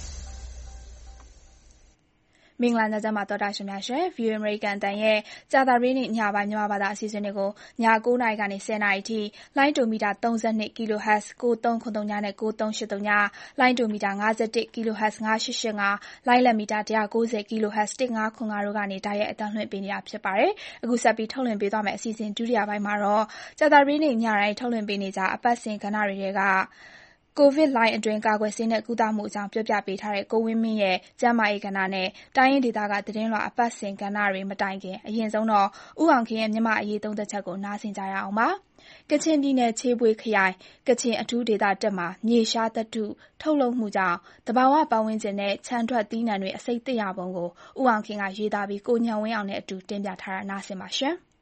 Speaker 2: မင်္ဂလာညချမ်းပါသောတာရှင်များရှင် VOA American တန်ရဲ့ကြာသပတေးနေ့ညပိုင်းမြန်မာဘာသာအစီအစဉ်တွေကိုည9:00 နာရီကနေ10:00 နာရီအထိလိုင်းဒိုမီတာ32 kHz 9303နဲ့9383လိုင်းဒိုမီတာ51 kHz 9885လိုင်းလက်မီတာ190 kHz 1505တို့ကနေတိုက်ရိုက်အသံလွှင့်ပေးနေတာဖြစ်ပါတယ်။အခုဆက်ပြီးထုတ်လွှင့်ပေးသွားမယ့်အစီအစဉ်ဒုတိယပိုင်းမှာတော့ကြာသပတေးနေ့ညတိုင်းထုတ်လွှင့်ပေးနေကြအပတ်စဉ်ကဏ္ဍတွေကကိုဗစ်လိုင်းအတွင်းကာကွယ်ဆေးနဲ့ကုသမှုအကြောင်းပြောပြပေးထားတဲ့ကိုဝင်းမင်းရဲ့ကျန်းမာရေးကဏ္ဍနဲ့တိုင်းရင်းဒေသကသတင်းလွှာအပတ်စဉ်ကဏ္ဍတွေမတိုင်ခင်အရင်ဆုံးတော့ဦးအောင်ခင်ရဲ့မြန်မာအရေးသုံးသက်ချက်ကိုနားဆင်ကြရအောင်ပါ။ကချင်ပြည်နယ်ချေးပွေခရိုင်ကချင်အထူးဒေသ1မှာမြေရှားသတ္တုထုတ်လုပ်မှုကြောင့်တဘာဝပတ်ဝန်းကျင်နဲ့ခြံထွက်သီးနှံတွေအဆိပ်သင့်ရပုံကိုဦးအောင်ခင်ကရေးသားပြီးကိုညံဝင်းအောင်နဲ့အတူတင်ပြထားတာနားဆင်ပါရှင်။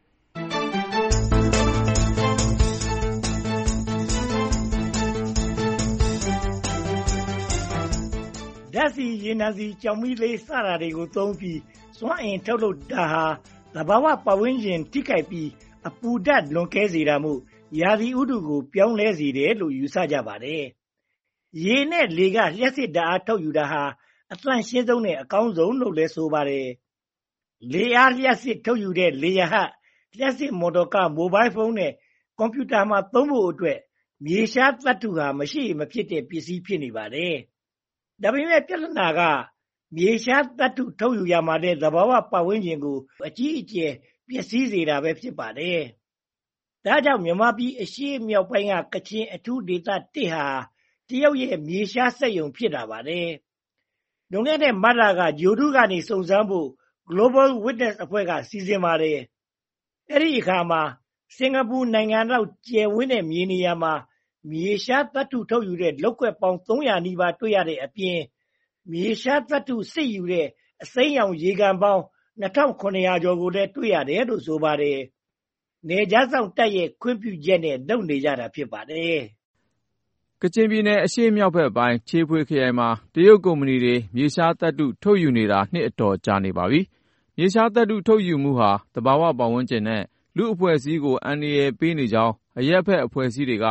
Speaker 18: ဓာတ်ဆီရေနံဆီကြောင်မီးလေးစတာတွေကိုသုံးပြီးစွမ်းအင်ထုတ်လုပ်တာဟာသဘာဝပတ်ဝန်းကျင်ထိခိုက်ပြီးအပူဓာတ်လွန်ကဲစေတာမို့ရာသီဥတုကိုပြောင်းလဲစေတယ်လို့ယူဆကြပါတယ်။ရေနဲ့လေကလျှပ်စစ်ဓာတ်အားထုတ်ယူတာဟာအသန့်ရှင်းဆုံးနဲ့အကောင်းဆုံးလို့လည်းဆိုပါတယ်။လေအားလျှပ်စစ်ထုတ်ယူတဲ့လေယာဉ်ဟတ်လျှပ်စစ်မော်တော်ကားမိုဘိုင်းဖုန်းနဲ့ကွန်ပျူတာမှာသုံးဖို့အတွက်မြေရှားသတ္တုဟာမရှိမဖြစ်တဲ့ပစ္စည်းဖြစ်နေပါတယ်။ဒါပေမဲ့ပြဿနာကမြေရှားသတ္တုထုတ်ယူရမှာတဲ့သဘာဝပတ်ဝန်းကျင်ကိုအကြီးအကျယ်ပျက်စီးစေတာပဲဖြစ်ပါတယ်။ဒါကြောင့်မြန်မာပြည်အရှေ့မြောက်ပိုင်းကကချင်အထူးဒေသ1ဟာတရုတ်ရဲ့မြေရှားစက်ရုံဖြစ်တာပါတယ်။လွန်ခဲ့တဲ့မတ်လကဂျိုဒူးကနေစုံစမ်းဖို့ Global Witness အဖွဲ့ကစီစဉ်ပါတယ်။အဲဒီအခါမှာစင်ကာပူနိုင်ငံလောက်ကျယ်ဝန်းတဲ့မြေနေရာမှာမြေရှားသတ္တုထုတ်ယူတဲ့လုပ်ကွက်ပေါင်း300နီးပါးတွေ့ရတဲ့အပြင်မြေရှားသတ္တုစစ်ယူတဲ့အစိမ်းရောင်ရေကန်ပေါင်း2700ကျော်ကိုလည်းတွေ့ရတယ်လို့ဆိုပါတယ်။နယ်ခြားစောင့်တပ်ရဲ့ခွင့်ပြုချက်နဲ့လုပ်နေကြတာဖြစ်ပါတယ်
Speaker 8: ။ကချင်ပြည်နယ်အရှေ့မြောက်ဘက်ပိုင်းချေဖွေခရိုင်မှာတရုတ်ကုမ္ပဏီတွေမြေရှားသတ္တုထုတ်ယူနေတာနှစ်အတော်ကြာနေပါပြီ။မြေရှားသတ္တုထုတ်ယူမှုဟာသဘာဝပတ်ဝန်းကျင်နဲ့လူအဖွဲ့အစည်းကိုအန္တရာယ်ပေးနေကြောင်းအရက်ဖက်အဖွဲ့အစည်းတွေက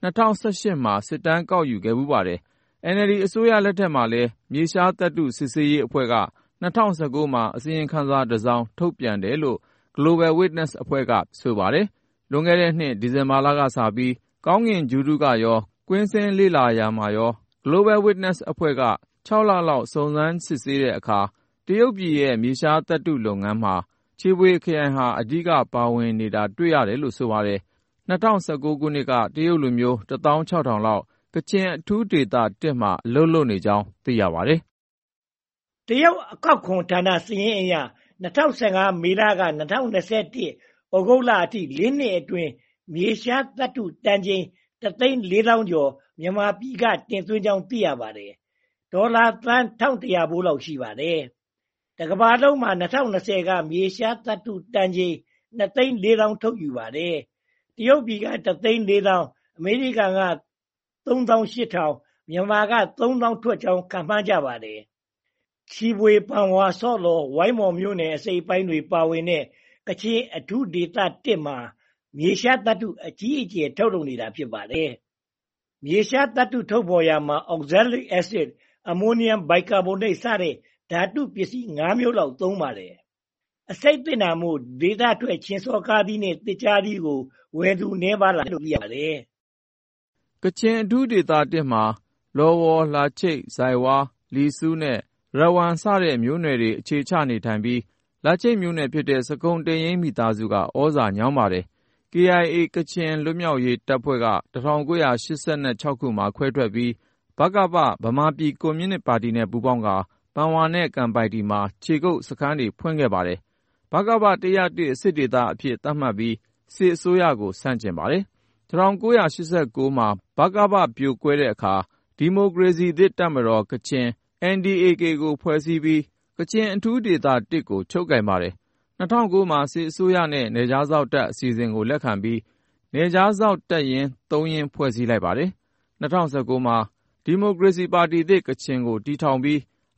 Speaker 8: 2018မှာစစ်တမ်းကောက်ယူခဲ့ဘူးပါတယ်။ NLD အစိုးရလက်ထက်မှာလည်းမြေရှားသတ္တုစစ်ဆေးရေးအဖွဲ့က2019မှာအစီရင်ခံစာတစ်စောင်ထုတ်ပြန်တယ်လို့ Global Witness အဖွဲ့ကဆိုပါတယ်။လွန်ခဲ့တဲ့နှစ်ဒီဇင်ဘာလကစပြီးကောင်းကင်ဂြိုဟ်တုကရောကွင်းဆင်းလေ့လာရာမှာရော Global Witness အဖွဲ့က6လလောက်စုံစမ်းစစ်ဆေးတဲ့အခါတရုတ်ပြည်ရဲ့မြေရှားသတ္တုလုပ်ငန်းမှာချေပွေခရိုင်ဟာအဓိကပါဝင်နေတာတွေ့ရတယ်လို့ဆိုပါတယ်။2019ခုနှစ်ကတရုတ်လူမျိုး 16000 လောက်ကချင်အထူးဒေသ1မှာအလုပ်လုပ်နေကြောင်းသိရပါတယ်
Speaker 18: ။တရုတ်အကောက်ခွန်ဌာနစာရင်းအရ2015မေလက2021ဩဂုတ်လအထိ4နှစ်အတွင်းမြေရှားသတ္တုတန်ချိန်1,400,000 ကျော်မြန်မာပြည်ကတင်သွင်းကြောင်းသိရပါတယ်။ဒေါ်လာသန်း1100ဘိုးလောက်ရှိပါတယ်။တကမ္ဘာလုံးမှာ2020ကမြေရှားသတ္တုတန်ချိန်2,400,000ထုတ်ယူပါတယ်။တရုတ်ပြည်က1,400,000အမေရိကန်က38,000မြန်မာက3,000ထွက်ကြောင်းခန့်မှန်းကြပါတယ်။ချီပွေပန်ဝါဆော့လော်ဝိုင်းမော်မြို့နယ်အစိပ်ပိုင်းတွေပါဝင်တဲ့ကချင်အထူးဒေသ1မှာမြေရှားသတ္တုအကြီးအကျယ်ထုတ်လုပ်နေတာဖြစ်ပါတယ်။မြေရှားသတ္တုထုတ်ဖော်ရာမှာ oxalic acid, ammonium bicarbonate စတဲ့ဓာတုပစ္စည်း5မျိုးလောက်သုံးပါတယ်။အဆိပ်သင့်တာမို့ဒေသထွက်ချင်းစောကားသီးနဲ့သစ်ကြားသီးကိုဝယ်သူနည်းပါးလာလို့သိရပါတယ်
Speaker 8: ။ကချင်အထူးဒေသ1မှာလော်ဝေါ်လာချိတ်ဇိုင်ဝါလီဆူးနဲ့ရဝမ်စတဲ့မျိုးနွယ်တွေအခြေချနေထိုင်ပြီးလာချိတ်မျိုးနွယ်ဖြစ်တဲ့စကုံတရင်မိသားစုကဩဇာညောင်းပါတယ်။ KIA ကချင်လွတ်မြောက်ရေးတပ်ဖွဲ့က1986ခုမှာခွဲထွက်ပြီးဗကပဗမာပြည်ကွန်မြူနစ်ပါတီနဲ့ပူးပေါင်းကပန်ဝါနဲ့ကန်ပိုက်တီမှာခြေကုပ်စခန်းတွေဖွင့်ခဲ့ပါတယ်။ဗကပ101စစ်ဒေသအဖြစ်သတ်မှတ်ပြီးစစ်အစိုးရကိုဆန့်ကျင်ပါတယ်။1989မှာဗကပပြိုကွဲတဲ့အခါဒီမိုကရေစီသစ်တပ်မတော်ကချင် NDAK ကိုဖွဲ့စည်းပြီးကချင်အထူးဒေသ1ကိုချုပ်ကိုင်ပါတယ်။2009မှာစစ်အစိုးရနဲ့နယ်ခြားစောင့်တပ်အစီအစဉ်ကိုလက်ခံပြီးနယ်ခြားစောင့်တပ်ရင်း3ရင်းဖွဲ့စည်းလိုက်ပါတယ်။2019မှာဒီမိုကရေစီပါတီသစ်ကချင်ကိုတည်ထောင်ပြီး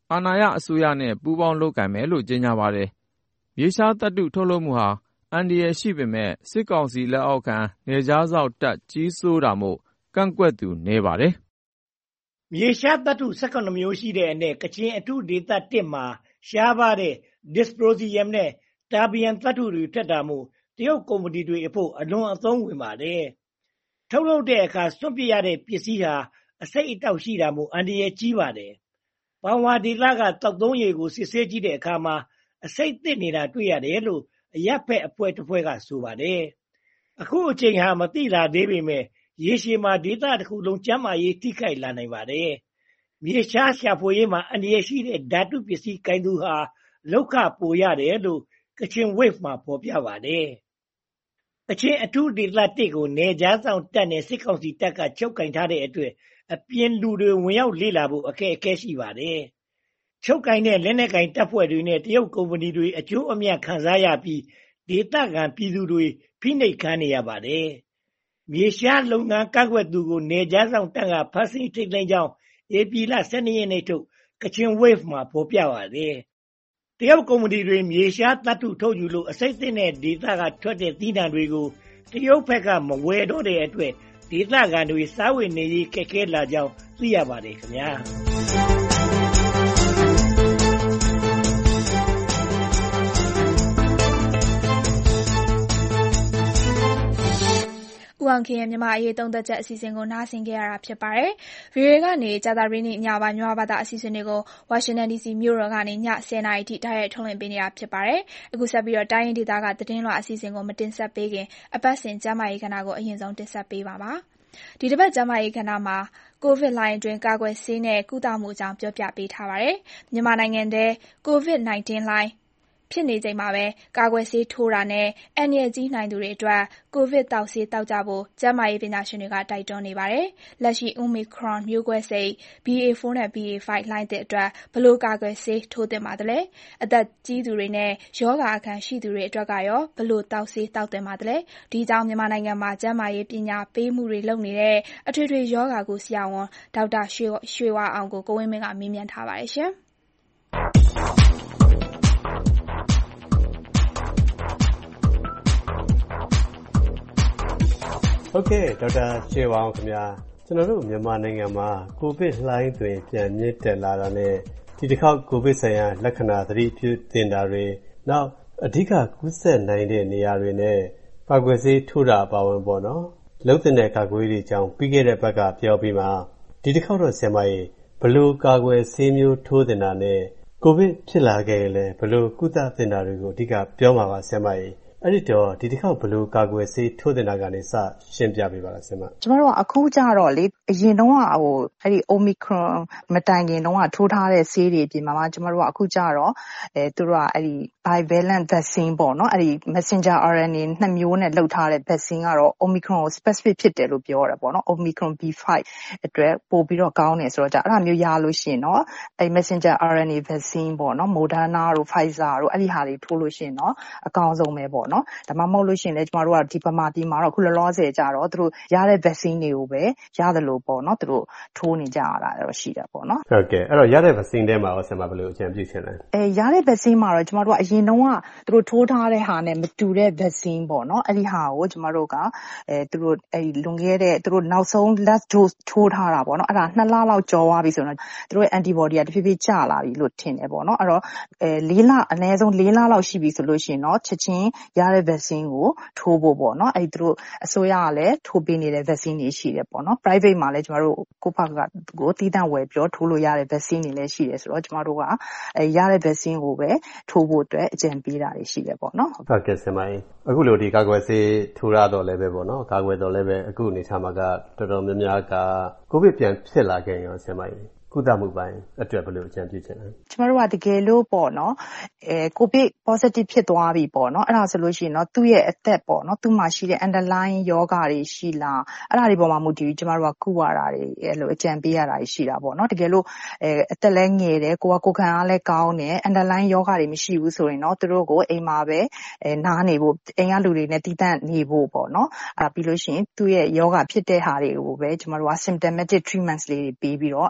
Speaker 19: အာဏာရအစိုးရနဲ့ပူးပေါင်းလုပ်ကိုင်မယ်လို့ကြေညာပါတယ်။မြေရှားသတ္တုထုတ်လုပ်မှုဟာအန္တရာယ်ရှိပေမဲ့စစ်ကောင်စီလက်အောက်ခံနယ်ခြားစောင့်တပ်ကြီးစိုးတာမို့ကန့်ကွက်သူနည်းပါတယ်
Speaker 18: ။မြေရှားသတ္တု12မျိုးရှိတဲ့အနက်ကချင်အထူးဒေသ1မှာရှားပါတဲ့ dysprosium နဲ့ terbium သတ္တုတွေထွက်တာမို့တရုတ်ကုမ္ပဏီတွေအဖို့အလွန်အသုံးဝင်ပါတယ်။ထုတ်လုပ်တဲ့အခါစွန့်ပစ်ရတဲ့ပစ္စည်းဟာအဆိပ်အတောက်ရှိတာမို့အန္တရာယ်ကြီးပါတယ်။ဘောင်ဝါဒေသကသောက်သုံးရေကိုစစ်ဆေးကြည့်တဲ့အခါမှာအဆိပ်သင့်နေတာတွေ့ရတယ်လို့အရပ်ဖက်အဖွဲ့တစ်ဖွဲ့ကဆိုပါတယ်။အခုအချိန်ဟာမသိလာသေးပေမဲ့ရေရှည်မှာဒေသတစ်ခုလုံးကျန်းမာရေးထိခိုက်လာနိုင်ပါတယ်။မြေရှားရှာဖွေရေးမှာအန္တရာယ်ရှိတဲ့ဓာတုပစ္စည်းကိုင်သူဟာလောက်ခပိုရတယ်လို့ကချင် Wave မှာဖော်ပြပါတယ်။ကချင်အထူးဒေသ1ကိုနယ်ခြားစောင့်တပ်နဲ့စစ်ကောင်စီတပ်ကချုပ်ကင်ထားတဲ့အတွက်အပြင်လူတွေဝင်ရောက်လေ့လာဖို့အခက်အခဲရှိပါတယ်။ချုပ်ကင်တဲ့လက်နက်ကင်တပ်ဖွဲ့တွေနဲ့တရုတ်ကုမ္ပဏီတွေအကျိုးအမြတ်ခံစားရပြီးဒေသခံပြည်သူတွေဖိနှိပ်ခံနေရပါတယ်။မြေရှားလုပ်ငန်းကန့်ကွက်သူကိုနယ်ခြားစောင့်တပ်ကဖမ်းဆီးထိန်းသိမ်းကြောင်းဧပြီလ12ရက်နေ့ထုတ်ကချင် Wave မှာဖော်ပြပါတယ်။တရုတ်ကုမ္ပဏီတွေမြေရှားသတ္တုထုတ်ယူလို့အဆိပ်သင့်တဲ့ဒေသကထွက်တဲ့သီးနှံတွေကိုတရုတ်ဘက်ကမဝယ်တော့တဲ့အတွက်ဒေသခံတွေစားဝတ်နေရေးခက်ခဲလာကြောင်းသိရပါတယ်ခင်ဗျာ။
Speaker 2: ဦးအောင်ခင်ရဲ့မြန်မာအရေးသုံးသက်ချက်အစီအစဉ်ကိုနားဆင်ကြရတာဖြစ်ပါတယ်။ VOA ကနေကြာသပတေးနေ့ညပိုင်းမြန်မာဘာသာအစီအစဉ်တွေကိုဝါရှင်တန် DC မြို့တော်ကနေည10:00 နာရီထိတိုက်ရိုက်ထုတ်လွှင့်ပေးနေတာဖြစ်ပါတယ်။အခုဆက်ပြီးတော့တိုင်းရင်းဒေသကသတင်းလွှာအစီအစဉ်ကိုမတင်ဆက်ပေးခင်အပတ်စဉ်ကျန်းမာရေးကဏ္ဍကိုအရင်ဆုံးတင်ဆက်ပေးပါပါ။ဒီတစ်ပတ်ကျန်းမာရေးကဏ္ဍမှာကိုဗစ်လိုင်းအတွင်းကာကွယ်ဆေးနဲ့ကုသမှုအကြောင်းပြောပြပေးထားပါတယ်။မြန်မာနိုင်ငံထဲကိုဗစ် -19 လိုင်းဖြစ်နေချိန်မှာပဲကာကွယ်ဆေးထိုးတာနဲ့အန္တရာယ်ကြီးနိုင်သူတွေအတွက်ကိုဗစ်သောက်ဆေးသောက်ကြဖို့ကျန်းမာရေးပညာရှင်တွေကတိုက်တွန်းနေပါတယ်။လက်ရှိ Omicron မျိုးကွဲစိတ် BA.4 နဲ့ BA.5 လှိုင်းသစ်အတွက်ဘယ်လိုကာကွယ်ဆေးထိုးသင့်ပါသလဲ။အသက်ကြီးသူတွေနဲ့ရောဂါအခံရှိသူတွေအတွက်ကရောဘယ်လိုသောက်ဆေးသောက်သင့်ပါသလဲ။ဒီအကြောင်းမြန်မာနိုင်ငံမှာကျန်းမာရေးပညာပေးမှုတွေလုပ်နေတဲ့အထွေထွေရောဂါကုဆရာဝန်ဒေါက်တာရွှေဝါအောင်ကိုဝင်းမင်းကမေးမြန်းထားပါတယ်ရှင်။
Speaker 3: ဟုတ်ကဲ့ဒေါက်တာရွှေဝါအောင်ခင်ဗျာကျွန်တော်တို့မြန်မာနိုင်ငံမှာကိုဗစ်လှိုင်းတွင်ပြန်မြင့်တက်လာတာနဲ့ဒီတစ်ခေါက်ကိုဗစ်ဆိုင်ရာလက္ခဏာသတိပြုသင်တာတွေနောက်အဓိကကူးစက်နိုင်တဲ့နေရာတွေနဲ့ကာကွယ်ဆေးထိုးတာအပါအဝင်ပေါ့နော်လုံးတင်တဲ့ကာကွယ်ရေးအကြောင်းပြီးခဲ့တဲ့ဘက်ကပြောပြီးမှဒီတစ်ခေါက်တော့ဆရာမကြီးဘယ်လိုကာကွယ်ဆေးမျိုးထိုးသင်တာနဲ့ကိုဗစ်ဖြစ်လာခဲ့ရင်လည်းဘယ်လိုကုသသင်တာတွေကိုအဓိကပြောမှာပါဆရာမကြီးအဲ့ဒီတော့ဒီတစ်ခေါက်ဘယ်လိုကာကွယ်ဆေးထိုးသင်တာကနေစရှင်းပြပေးပါလားဆရာမ
Speaker 20: ကျမတို့ကအခုကြတော့လေအရင်တုန်းကအဲ့ဒီ Omicron မတိုင်ခင်တုန်းကထိုးထားတဲ့ဆေးတွေပြင်မှာကျမတို့ကအခုကြတော့သူတို့ကအဲ့ဒီ bivalent vaccine ပေါ့နော်အဲ့ဒီ messenger RNA 2မျိုးနဲ့လုပ်ထားတဲ့ vaccine ကတော့ Omicron ကို specific ဖြစ်တယ်လို့ပြောရတယ်ပေါ့နော် Omicron B5 အတွက်ပို့ပြီးတော့ကောင်းတယ်ဆိုတော့အဲ့ဒါမျိုးရလို့ရှိရင်တော့အဲ့ messenger RNA vaccine ပေါ့နော် Moderna တို့ Pfizer တို့အဲ့ဒီဟာတွေထိုးလို့ရှိရင်တော့အကောင်းဆုံးပဲပေါ့နော်ဒါမှမဟုတ်လို့ရှိရင်လည်းကျမတို့ကဒီပမာတီမှာတော့ခုလောလောဆယ်ကြတော့သူတို့ရတဲ့ vaccine တွေကိုပဲရတယ်လို့ပေါ့နော်သူတို့ထိုးနေကြရတာတော့ရှိတယ်ပေါ့နော်
Speaker 3: ဟုတ်ကဲ့အဲ့တော့ရတဲ့ vaccine ထဲမှာရောဆရာမဘယ်လိုအကြံပြုချင်လဲ
Speaker 20: ရတဲ့ vaccine မှာတော့ကျမတို့ကအရင်တုန်းကသူတို့ထိုးထားတဲ့ဟာနဲ့မတူတဲ့ vaccine ပေါ့နော်အဲ့ဒီဟာကိုကျမတို့ကသူတို့အဲ့ဒီလွန်ခဲ့တဲ့သူတို့နောက်ဆုံး last dose ထိုးထားတာပေါ့နော်အဲ့ဒါ2လလောက်ကျော်သွားပြီဆိုတော့သူတို့ရဲ့ antibody ကတဖြည်းဖြည်းကျလာပြီလို့ထင်တယ်ပေါ့နော်အဲ့တော့4လအနည်းဆုံး4လလောက်ရှိပြီဆိုလို့ရှိရင်တော့ချက်ချင်းရတဲ့ vaccine ကိုထိုးဖို့ပေါ့နော်အဲ့ဒီသူတို့အစိုးရကလည်းထိုးပေးနေတဲ့ vaccine တွေရှိတယ်ပေါ့နော် private မှာလည်းကျမတို့ကိုယ့်ဘက်ကကိုတီးတန့်ဝယ်ပြောထိုးလို့ရတဲ့ vaccine တွေလည်းရှိတယ်ဆိုတော့ကျမတို့ကရတဲ့ vaccine ကိုပဲထိုးဖို့အတွက်အကြံပေးတာတွေရှိတယ်ပေါ့နော်
Speaker 3: ဟုတ်ကဲ့ဆရာမကြီးအခုလိုဒီကာကွယ်ဆေးထိုးရတော့လည်းပဲပေါ့နော်ကာကွယ်တော့လည်းပဲအခုအနေထားမှာကတော်တော်များများကကိုဗစ်ပြန်ဖြစ်လာခဲ့ရောဆရာမကြီးကုသမှုပိုင်းအတွက်ဘယ်လိုအကြံပြုချင်လဲ
Speaker 20: ကျမတို့ကတကယ်လို့ပေါ့နော်ကိုဗစ် positive ဖြစ်သွားပြီပေါ့နော်အဲ့ဒါဆိုလို့ရှိရင်တော့သူ့ရဲ့အသက်ပေါ့နော်သူ့မှာရှိတဲ့ underlying ယောဂတွေရှိလားအဲ့ဒါတွေပေါ်မှာမူတည်ပြီးကျမတို့ကကုရတာတွေအဲ့လိုအကြံပေးရတာရှိတာပေါ့နော်တကယ်လို့အသက်လည်းငယ်တယ်ကိုခံအားလည်းကောင်းတယ် underlying ယောဂတွေမရှိဘူးဆိုရင်တော့သူတို့ကိုအိမ်မှာပဲနားနေဖို့အိမ်ကလူတွေနဲ့တီးတန့်နေဖို့ပေါ့နော်အဲ့ပြီးလို့ရှိရင်သူ့ရဲ့ယောဂဖြစ်တဲ့ဟာတွေကိုပဲကျမတို့က symptomatic treatments လေးတွေပေးပြီးတော့အနားယူ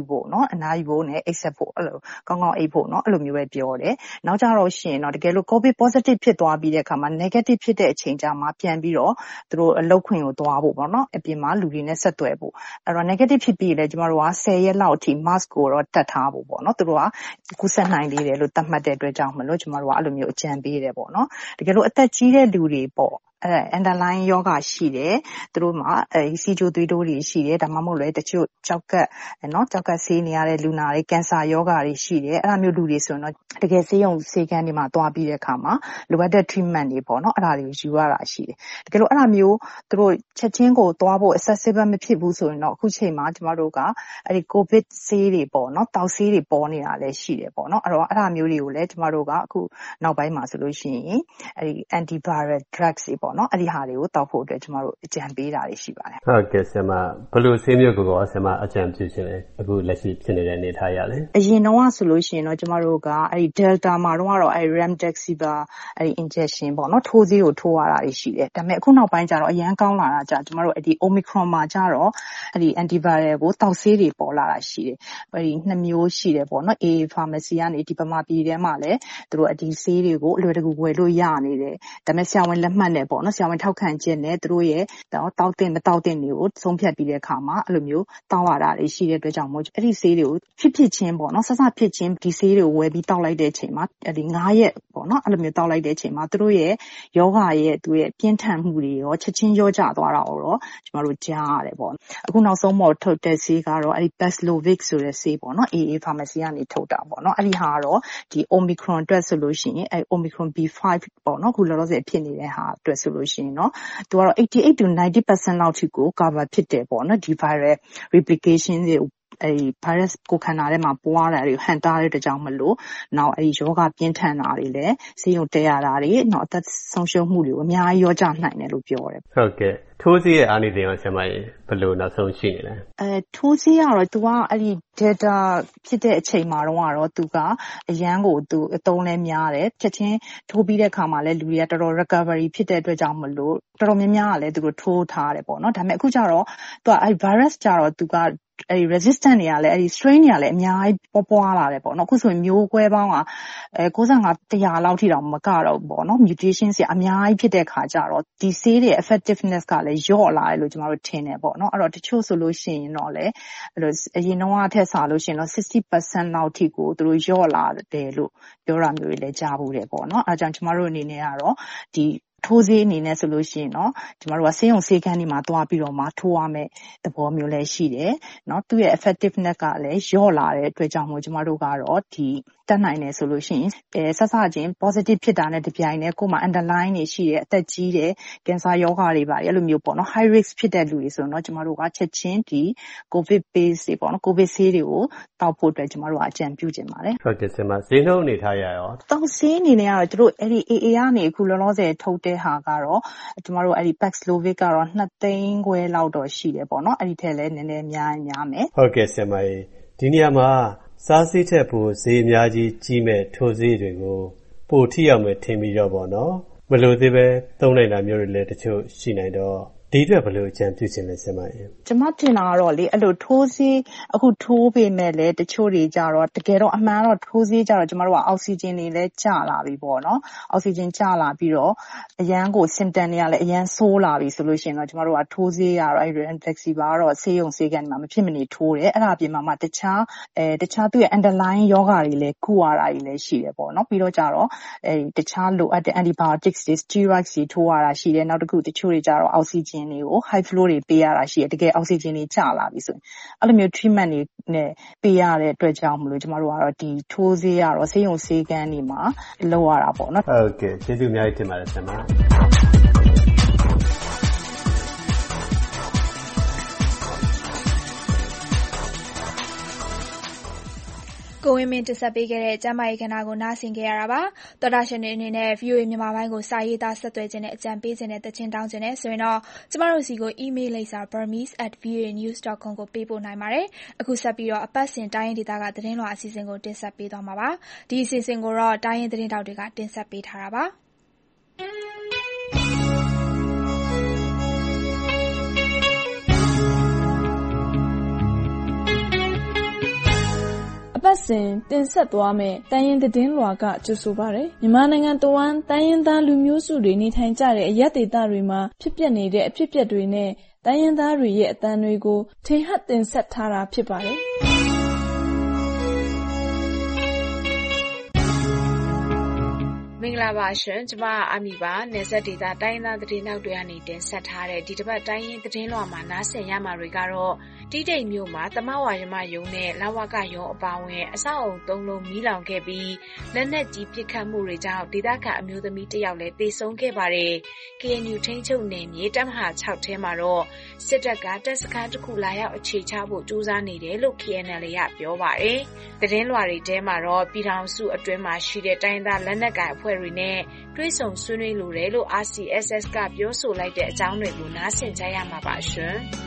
Speaker 20: ဖို့နော်အနားယူဖို့နဲ့အိပ်ဆက်ဖို့အဲ့လိုကောင်းကောင်းအိပ်ဖို့နော်အဲ့လိုမျိုးပဲပြောတယ်နောက်ကြတော့ရှင်တော့တကယ်လို့ COVID positive ဖြစ်သွားပြီးတဲ့အခါမှာ negative ဖြစ်တဲ့အချိန်ကြာမှာပြန်ပြီးတော့သူတို့အလုပ်ခွင်ကိုသွားဖို့ပေါ့နော်အပြင်မှာလူတွေနဲ့ဆက်သွယ်ဖို့အဲ့တော့ negative ဖြစ်ပြီးလဲကျမတို့က10ရက်လောက်အထိ mask ကိုတော့တတ်ထားဖို့ပေါ့နော်သူတို့ကကူးစက်နိုင်သေးတယ်လို့သတ်မှတ်တဲ့အတွက်ကြောင့်မလို့ကျမတို့ကအဲ့လိုမျိုးအကြံပေးတယ်ပေါ့နော်တကယ်လို့အသက်ကြီးတဲ့လူတွေပေါ့underline ယောဂရှိတယ်သူတို့မှာစီဂျိုသွေးတိုးတွေရှိတယ်ဒါမှမဟုတ်လည်းတချို့ကြောက်ကပ်နော်ကြောက်ကပ်ဆေးနေရတဲ့လူနာတွေကင်ဆာယောဂတွေရှိတယ်အဲ့ဒါမျိုးလူတွေဆိုရင်တော့တကယ်ဆေးရုံဆေးခန်းတွေမှာသွားပြီးတဲ့အခါမှာလိုအပ်တဲ့ treatment တွေပေါ့နော်အဲ့ဒါတွေကိုယူရတာရှိတယ်တကယ်လို့အဲ့ဒါမျိုးသူတို့ချက်ချင်းကိုသွားဖို့ accessible မဖြစ်ဘူးဆိုရင်တော့အခုချိန်မှာကျမတို့ကအဲ့ဒီ covid ဆေးတွေပေါ့နော်တောက်ဆေးတွေပေါ်နေတာလည်းရှိတယ်ပေါ့နော်အဲ့တော့အဲ့ဒါမျိုးတွေကိုလည်းကျမတို့ကအခုနောက်ပိုင်းမှာဆိုလို့ရှိရင်အဲ့ဒီ antiviral drugs တွေပေါ့နော်အဲ့ဒီဟာတွေကိုတောက်ဖို့အတွက်ကျမတို့အကြံပေးတာတွေရှိပါတယ်
Speaker 3: ဟုတ်ကဲ့ဆရာမဘယ်လိုဆေးမျိုးကိုဆရာမအကြံပြုချင်လဲအခုလက်ရှိဖြစ်နေတဲ့အနေထားရလဲ
Speaker 20: အရင်တော့ဆိုလို့ရှိရင်တော့ကျမတို့ကအဲ့ဒီ Delta မှာတော့အဲ့ Remdesivir အဲ့ဒီ injection ပေါ့နော်ထိုးဆေးကိုထိုးရတာတွေရှိတယ်ဒါပေမဲ့အခုနောက်ပိုင်းကျတော့အရန်ကောင်းလာတာကြာကျမတို့အဲ့ဒီ Omicron မှာကျတော့အဲ့ဒီ antiviral ကိုတောက်ဆေးတွေပေါ်လာတာရှိတယ်အဲ့ဒီ2မျိုးရှိတယ်ပေါ့နော် AA pharmacy ကနေဒီပမာပြည်ထဲမှာလည်းသူတို့အဒီဆေးတွေကိုအလွယ်တကူဝယ်လို့ရနေတယ်ဒါပေမဲ့ဆရာဝန်လက်မှတ်နဲ့ပေါ့နော်ဆရာဝန်ထောက်ခံချက်နဲ့သူတို့ရဲ့တောက်တင်မတောက်တင်တွေကိုဆုံးဖြတ်ပြီးတဲ့အခါမှာအဲ့လိုမျိုးတောက်ရတာတွေရှိတဲ့အတွက်ကြောင့်မို့အဲ့ဒီဆေးတွေကိုဖြစ်ချင်းပေါ့နော်ဆဆဖြစ်ချင်းဒီဆေးတွေကိုဝယ်ပြီးတောက်လိုက်တဲ့အချိန်မှာဒီ9ရက်ပေါ့နော်အဲ့လိုမျိုးတောက်လိုက်တဲ့အချိန်မှာသူတို့ရဲ့ယောဂရဲ့သူရဲ့ပြင်းထန်မှုတွေရောချက်ချင်းရောကျသွားတာတော့ကျမတို့ကြားရတယ်ပေါ့အခုနောက်ဆုံးမှထုတ်တဲ့ဆေးကတော့အဲ့ဒီ Paxlovid ဆိုတဲ့ဆေးပေါ့နော် AA pharmacy ကနေထုတ်တာပေါ့နော်အဲ့ဒီဟာကတော့ဒီ Omicron အတွက်ဆိုလို့ရှိရင်အဲ့ Omicron B5 ပေါ့နော်ခုလောလောဆယ်ဖြစ်နေတဲ့ဟာအတွက်ဆိုလို့ရှိရင်နော်သူကတော့88 to 90% လောက်ထိကို cover ဖြစ်တယ်ပေါ့နော်ဒီ viral replication တွေအဲ့ virus ကိုခန္ဓာထဲမှာပွားတာတွေဟန်တာတဲ့အတွက်ကြောင့်မလို့နောက်အဲ့ဒီယောဂပြင်းထန်တာတွေလည်းဆေးရုံတက်ရတာတွေနောက်အသက်ဆုံးရှုံးမှုတွေအများကြီးရောကြနိုင်တယ်လို့ပြောတယ်
Speaker 3: ဟုတ်ကဲ့ထိုးဆေးရဲ့အားနည်းတယ်ရောဆရာမရေဘယ်လိုနောက်ဆုံးရှိနေလဲ
Speaker 20: ထိုးဆေးကတော့ तू ကအဲ့ဒီ data ဖြစ်တဲ့အချိန်မှာတော့ तू ကအရန်ကို तू အသုံးလဲများတယ်ချက်ချင်းထိုးပြီးတဲ့အခါမှာလည်းလူတွေကတော်တော် recovery ဖြစ်တဲ့အတွက်ကြောင့်မလို့တော်တော်များများကလည်းသူတို့ထိုးထားတယ်ပေါ့နော်ဒါပေမဲ့အခုကျတော့ तू အဲ့ virus ကျတော့ तू ကအဲ့ဒီ resistant တွေကလည်းအဲ့ဒီ strain တွေကလည်းအများကြီးပွားလာတယ်ပေါ့နော်အခုဆိုရင်မျိုးကွဲပေါင်းက95-100လောက်ထိတောင်မကတော့ဘူးပေါ့နော် mutation တွေအများကြီးဖြစ်တဲ့ခါကျတော့ဒီဆေးတွေ effectiveness ကလည်းလျော့လာတယ်လို့ကျမတို့ထင်တယ်ပေါ့နော်အဲ့တော့တချို့ဆိုလို့ရှိရင်တော့လေအဲ့လိုအရင်တော့ထက်စားလို့ရှိရင်တော့ 60% လောက်ထိကိုသူတို့လျော့လာတယ်လို့ပြောတာမျိုးတွေလည်းကြားဘူးတယ်ပေါ့နော်အဲဒါကြောင့်ကျမတို့အနေနဲ့ကတော့ဒီထိုးဆေးအနေနဲ့ဆိုလို့ရှိရင်တော့ကျမတို့ကဆေးရုံဆေးခန်းတွေမှာသွားပြီးတော့မှထိုးရမယ့်သဘောမျိုးလည်းရှိတယ်เนาะသူ့ရဲ့ effectiveness ကလည်းလျော့လာတဲ့အတွက်ကြောင့်မို့ကျမတို့ကတော့ဒီတက်နိုင်တယ်ဆိုလို့ရှိရင်ဆက်စချင်း positive ဖြစ်တာနဲ့တပြိုင်တည်းကိုယ်မှာ underline တွေရှိတယ်အသက်ကြီးတယ်ကင်ဆာယောဂတွေပါအဲ့လိုမျိုးပေါ့နော် high risk ဖြစ်တဲ့လူတွေဆိုတော့ကျမတို့ကချက်ချင်းဒီ covid base တွေပေါ့နော် covid ဆေးတွေကိုတောက်ဖို့အတွက်ကျမတို့ကအကြံပြုချင်ပါတယ်
Speaker 3: ဟုတ်ကဲ့ဆရာမဈေးနှုန်းအနေထားရရော
Speaker 20: တောက်ဆေးအနေနဲ့ကတော့တို့အဲ့ဒီ AA ကနေအခုလောလောဆယ်ထုတ်တဲ့ဟာကတော့ကျမတို့အဲ့ဒီ Paxlovid ကတော့2သိန်းခွဲလောက်တော့ရှိတယ်ပေါ့နော်အဲ့ဒီထက်လည်းနည်းနည်းများမယ်
Speaker 3: ဟုတ်ကဲ့ဆရာမဒီနေရာမှာစားဆေးထက်ပိုဈေးအများကြီးကြီးမဲ့ထိုးဆေးတွေကိုပိုထိရောက်မယ်ထင်ပြီးတော့ပေါ့နော်မလို့သေးပဲသုံးနိုင်တာမျိုးတွေလည်းတချို့ရှိနိုင်တော့ဒီအတွက်ဘယ်လိုအကြံပြုချင်လဲဆရာမ
Speaker 20: ကျမထင်တာကတော့လေအဲ့လိုထိုးဆေးအခုထိုးပေမဲ့လည်းတချို့တွေကြတော့တကယ်တော့အမှန်တော့ထိုးဆေးကြတော့ကျမတို့ကအောက်ဆီဂျင်တွေလည်းကျလာပြီပေါ့နော်အောက်ဆီဂျင်ကျလာပြီးတော့အရန်ကို symptom တွေကလည်းအရန်ဆိုးလာပြီဆိုလို့ရှိရင်တော့ကျမတို့ကထိုးဆေးရတော့အဲ့ Remdesivir ကတော့ဆေးရုံဆေးခန်းမှာမဖြစ်မနေထိုးတယ်အဲ့ဒါအပြင်မှာတခြားသူ့ရဲ့ underlying ယောဂတွေလည်းကုရတာတွေလည်းရှိတယ်ပေါ့နော်ပြီးတော့ကြတော့တခြားလိုအပ်တဲ့ antibiotics တွေ steroids တွေထိုးရတာရှိတယ်နောက်တစ်ခုတချို့တွေကြတော့အောက်ဆီဂျင်တွေကို high flow တွေပေးရတာရှိတယ်တကယ်အောက်ဆီဂျင်တွေကျလာပြီဆိုရင်အဲ့လိုမျိုး treatment တွေနဲ့ပေးရတဲ့အတွက်ကြောင့်မလို့ကျမတို့ကတော့ဒီထိုးဆေးကတော့ဆေးရုံဆေးခန်းတွေမှာလုပ်ရတာပေါ့နော်
Speaker 3: ဟုတ်ကဲ့ကျေးဇူးအများကြီးတင်ပါတယ်ဆရာမ
Speaker 2: ကိုဝင်းမင်းတင်ဆက်ပေးခဲ့တဲ့ကျမ်းမာရေးကဏ္ဍကိုနားဆင်ခဲ့ရတာပါ။သောတာရှင်တွေအနေနဲ့ VOA မြန်မာပိုင်းကိုစာရေးသားဆက်သွယ်ခြင်းနဲ့အကြံပေးခြင်းနဲ့တခြင်းတောင်းခြင်းနဲ့ဆိုရင်တော့ကျမတို့စီကို email လိပ်စာ burmese@voanews.com ကိုပေးပို့နိုင်ပါတယ်။အခုဆက်ပြီးတော့အပတ်စဉ်တိုင်းရင်းဒေသကသတင်းလွှာအစီအစဉ်ကိုတင်ဆက်ပေးသွားမှာပါ။ဒီအစီအစဉ်ကိုတော့တိုင်းရင်းသတင်းတောက်တွေကတင်ဆက်ပေးထားတာပါ။
Speaker 21: ပတ်စဉ်တင်ဆက်သွားမယ့်တိုင်းရင်းသတင်းလွှာကကြိုဆိုပါရယ်မြန်မာနိုင်ငံတဝန်းတိုင်းရင်းသားလူမျိုးစုတွေနေထိုင်ကြတဲ့အရပ်ဒေသတွေမှာဖြစ်ပျက်နေတဲ့အဖြစ်အပျက်တွေနဲ့တိုင်းရင်းသားတွေရဲ့အသံတွေကိုထင်ဟပ်တင်ဆက်ထားတာဖြစ်ပါတယ်
Speaker 22: မင်္ဂလာပါရှင်ကျမအမီပါနယ်စပ်ဒေသတိုင်းသားသတင်းနောက်တွေကနေတင်ဆက်ထားတဲ့ဒီတစ်ပတ်တိုင်းရင်းသတင်းလွှာမှာနားဆင်ရမှာတွေကတော့တီးတိမ်မြို့မှာသမဝါယမယုံနဲ့လဝကယုံအပါအဝင်အဆောက်အုံ၃လုံးမီးလောင်ခဲ့ပြီးလက်နက်ကြီးပစ်ခတ်မှုတွေကြောင့်ဒေသခံအမျိုးသမီးတစ်ယောက်လည်းသေဆုံးခဲ့ပါတယ်။ KNU ထိန်းချုပ်နယ်မြေတပ်မဟာ6ထဲမှာတော့စစ်တပ်ကတပ်စခန်းတစ်ခုလာရောက်အခြေချဖို့ကြိုးစားနေတယ်လို့ KNL ကပြောပါတယ်။သတင်းလွှာတွေထဲမှာတော့ပြည်ထောင်စုအတွင်းမှာရှိတဲ့တိုင်းသားလက်နက်ကိုင်အဖွဲ့တွေနဲ့တွဲဆုံဆွေးနွေးလိုတယ်လို့ RCSS ကပြောဆိုလိုက်တဲ့အကြောင်းတွေကိုနားဆင်ကြရမှာပါရှင်။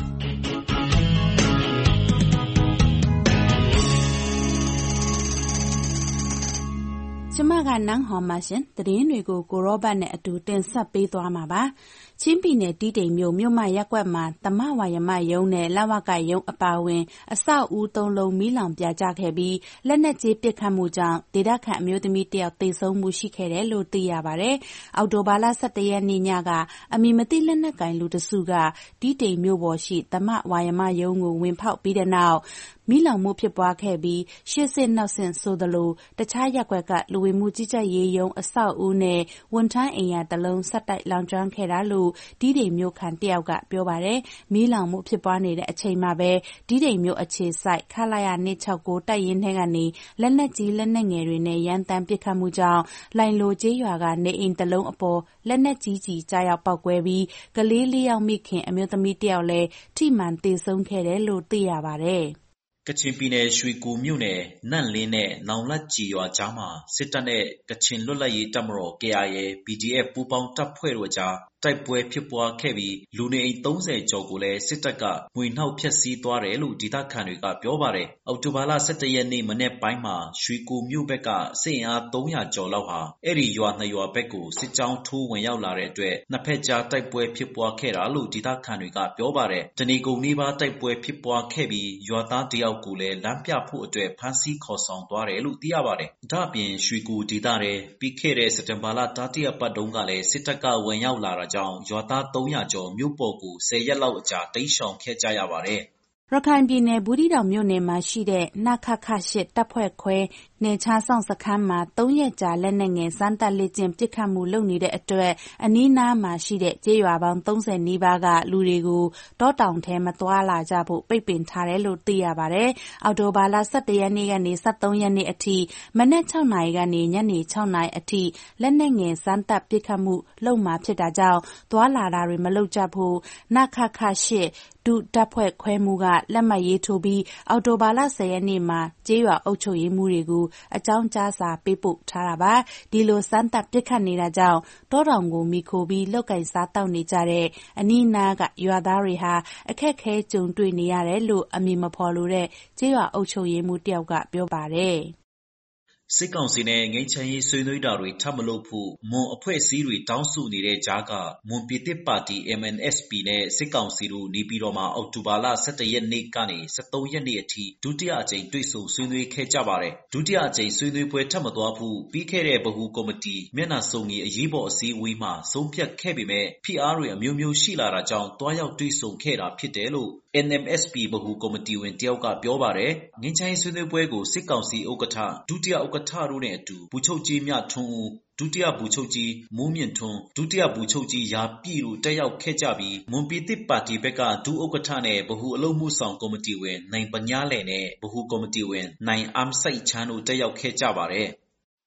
Speaker 23: ကျမကနန်းဟော်မရှင်သတင်းတွေကိုကိုရောဘတ်နဲ့အတူတင်ဆက်ပေးသွားမှာပါချင်းပြည်နယ်တီးတိမ်မြို့မြို့မရက်ကွက်မှာသမဝါယမယုံနဲ့လဝကယုံအပါအဝင်အဆောက်အဦ၃လုံးမီးလောင်ပြာကျခဲ့ပြီးလက်နက်ကြီးပစ်ခတ်မှုကြောင့်ဒေသခံအမျိုးသမီးတစ်ယောက်သေဆုံးမှုရှိခဲ့တယ်လို့သိရပါတယ်။အောက်တိုဘာလ17ရက်နေ့ညကအမည်မသိလက်နက်ကိုင်လူတစုကတီးတိမ်မြို့ပေါ်ရှိသမဝါယမယုံကိုဝင်ဖောက်ပြီးတဲ့နောက်မီးလောင်မှုဖြစ်ပွားခဲ့ပြီးရှေ့ဆင့်နောက်ဆင့်ဆိုသလိုတခြားရက်ကွက်ကလူဝင်မှုကြီးကြပ်ရေးယုံအဆောက်အဦနဲ့ဝန်ထမ်းအိမ်ယာတစ်လုံးဆက်တိုက်လောင်ကျွမ်းခဲ့တာလို့တီးတိမ်မြို့ခံတစ်ယောက်ကပြောပါတယ်။မီးလောင်မှုဖြစ်ပွားနေတဲ့အချိန်မှာပဲတီးတိမ်မြို့အခြေစိုက်ခလာရ269တပ်ရင်းထဲကနေလက်နက်ကြီးလက်နက်ငယ်တွေနဲ့ရန်တမ်းပစ်ခတ်မှုကြောင့်လိုင်လိုကျေးရွာကနေအိမ်တစ်လုံးအပေါ်လက်နက်ကြီးကြားရောက်ပေါက်ကွဲပြီးကလေး4ယောက်မိခင်အမျိုးသမီးတစ်ယောက်လည်းထိမှန်သေဆုံးခဲ့တယ်လို့သိရပါတယ်။
Speaker 24: ကချင်ပြည်နယ်ရွှေကူမြို့နယ်နန့်လင်းနဲ့နောင်လတ်ကြီးရွာကြားမှာစစ်တပ်နဲ့ကချင်လွတ်လပ်ရေးတပ်မတော် KIA PDF ပူးပေါင်းတပ်ဖွဲ့တို့ကြားတိုက်ပွဲဖြစ်ပွားခဲ့ပြီးလူနေအိမ်30ကျော်ကိုလည်းစစ်တပ်ကမွှေနှောက်ဖျက်ဆီးသွားတယ်လို့ဒေသခံတွေကပြောပါတယ်။အောက်တိုဘာလ17ရက်နေ့မနေ့ပိုင်းမှာရွှေကူမြို့ဘက်ကစစ်အင်အား300ကျော်လောက်ဟာအဲ့ဒီရွာ2ရွာဘက်ကိုစစ်ကြောင်းထိုးဝင်ရောက်လာတဲ့အတွက်နှစ်ဖက်ကြားတိုက်ပွဲဖြစ်ပွားခဲ့တာလို့ဒေသခံတွေကပြောပါတယ်။တနေကုန်နေ့ပါတိုက်ပွဲဖြစ်ပွားခဲ့ပြီးရွာသားတယောက်ကိုလည်းလမ်းပြဖို့အတွက်ဖမ်းဆီးခေါ်ဆောင်သွားတယ်လို့သိရပါတယ်။ဒါ့အပြင်ရွှေကူဒေသထဲပြီးခဲ့တဲ့စက်တင်ဘာလတတိယပတ်တုန်းကလည်းစစ်တပ်ကဝင်ရောက်လာတာကြောင့်ရွာသား300ကျော်မြို့ပေါ်ကို10ရက်လောက်အကြာတိမ်းရှောင်ခဲ့ကြရပါတယ်။
Speaker 23: ရခိုင်ပြည်နယ်ဘူးသီးတောင်မြို့နယ်မှာရှိတဲ့နခခ8တပ်ဖွဲ့ခွဲနယ်ခြားစောင့်စခန်းမှာ3ရက်ကြာလက်နက်ငယ်စမ်းသပ်လေ့ကျင့်ပစ်ခတ်မှုလုပ်နေတဲ့အတွက်အနီးနားမှာရှိတဲ့ကျေးရွာပေါင်း30နီးပါးကလူတွေကိုတောတောင်ထဲမသွားလာကြဖို့ပိတ်ပင်ထားတယ်လို့သိရပါတယ်။အောက်တိုဘာလ17ရက်နေ့ကနေ23ရက်နေ့အထိမနက်6နာရီကနေညနေ6နာရီအထိလက်နက်ငယ်စမ်းသပ်ပစ်ခတ်မှုလုပ်မှာဖြစ်တာကြောင့်သွားလာတာတွေမလုပ်ကြဖို့နခခ8ဒုတပ်ဖွဲ့ခွဲမှုကလက်မှတ်ရေးထိုးပြီးအောက်တိုဘာလ10ရက်နေ့မှာကျေးရွာအုပ်ချုပ်ရေးမှုတွေကိုအကြောင်းကြားစာပေးပို့ထားတာပါဒီလိုစမ်းသပ်ပစ်ခတ်နေတာကြောင့်တောတောင်ကိုမိခိုပြီးလောက်ကင်စားတောက်နေကြတဲ့အနီးနားကရွာသားတွေဟာအခက်ခဲကြုံတွေ့နေရတယ်လို့အမည်မဖော်လိုတဲ့ကျေးရွာအုပ်ချုပ်ရေးမှုတယောက်ကပြောပါတယ်
Speaker 24: စစ်ကောင်စီနဲ့ငိမ်းချမ်းရေးဆွေးနွေးတာတွေထပ်မလုပ်ဖို့မွန်အဖွဲ့အစည်းတွေတောင်းဆိုနေတဲ့ကြားကမွန်ပြည်သစ်ပါတီ MNSP နဲ့စစ်ကောင်စီတို့နေပြည်တော်မှာအောက်တိုဘာလ17ရက်နေ့ကနေ23ရက်နေ့အထိဒုတိယအကြိမ်တွေ့ဆုံဆွေးနွေးခဲ့ကြပါတယ်။ဒုတိယအကြိမ်ဆွေးနွေးပွဲထပ်မသွားဘူးပြီးခဲ့တဲ့ဗဟိုကော်မတီမျက်နှာစုံကြီးအရေးပေါ်အစည်းအဝေးမှာဆုံးဖြတ်ခဲ့ပေမဲ့ဖိအားတွေအမျိုးမျိုးရှိလာတာကြောင့်တွားရောက်တွေ့ဆုံခဲ့တာဖြစ်တယ်လို့NMSP ဗဟိုကော်မတီဝင်တယောက်ကပြောပါတယ်။ငင်းချိုင်းဆွေးနွေးပွဲကိုစစ်ကောင်စီဥက္ကဋ္ဌဒုတိယဥက္ကဋ္ဌတို့နဲ့အတူဗိုလ်ချုပ်ကြီးမြထွန်းဦးဒုတိယဗိုလ်ချုပ်ကြီးမိုးမြင့်ထွန်းဒုတိယဗိုလ်ချုပ်ကြီးရာပြည့်တို့တက်ရောက်ခဲ့ကြပြီးမွန်ပြည်သစ်ပါတီဘက်ကဒုဥက္ကဋ္ဌနဲ့ဗဟိုအလုပ်မှုဆောင်ကော်မတီဝင်နိုင်ပညာလယ်နဲ့ဗဟိုကော်မတီဝင်နိုင်အမ်ဆိုင်ချန်းတို့တက်ရောက်ခဲ့ကြပါတယ်။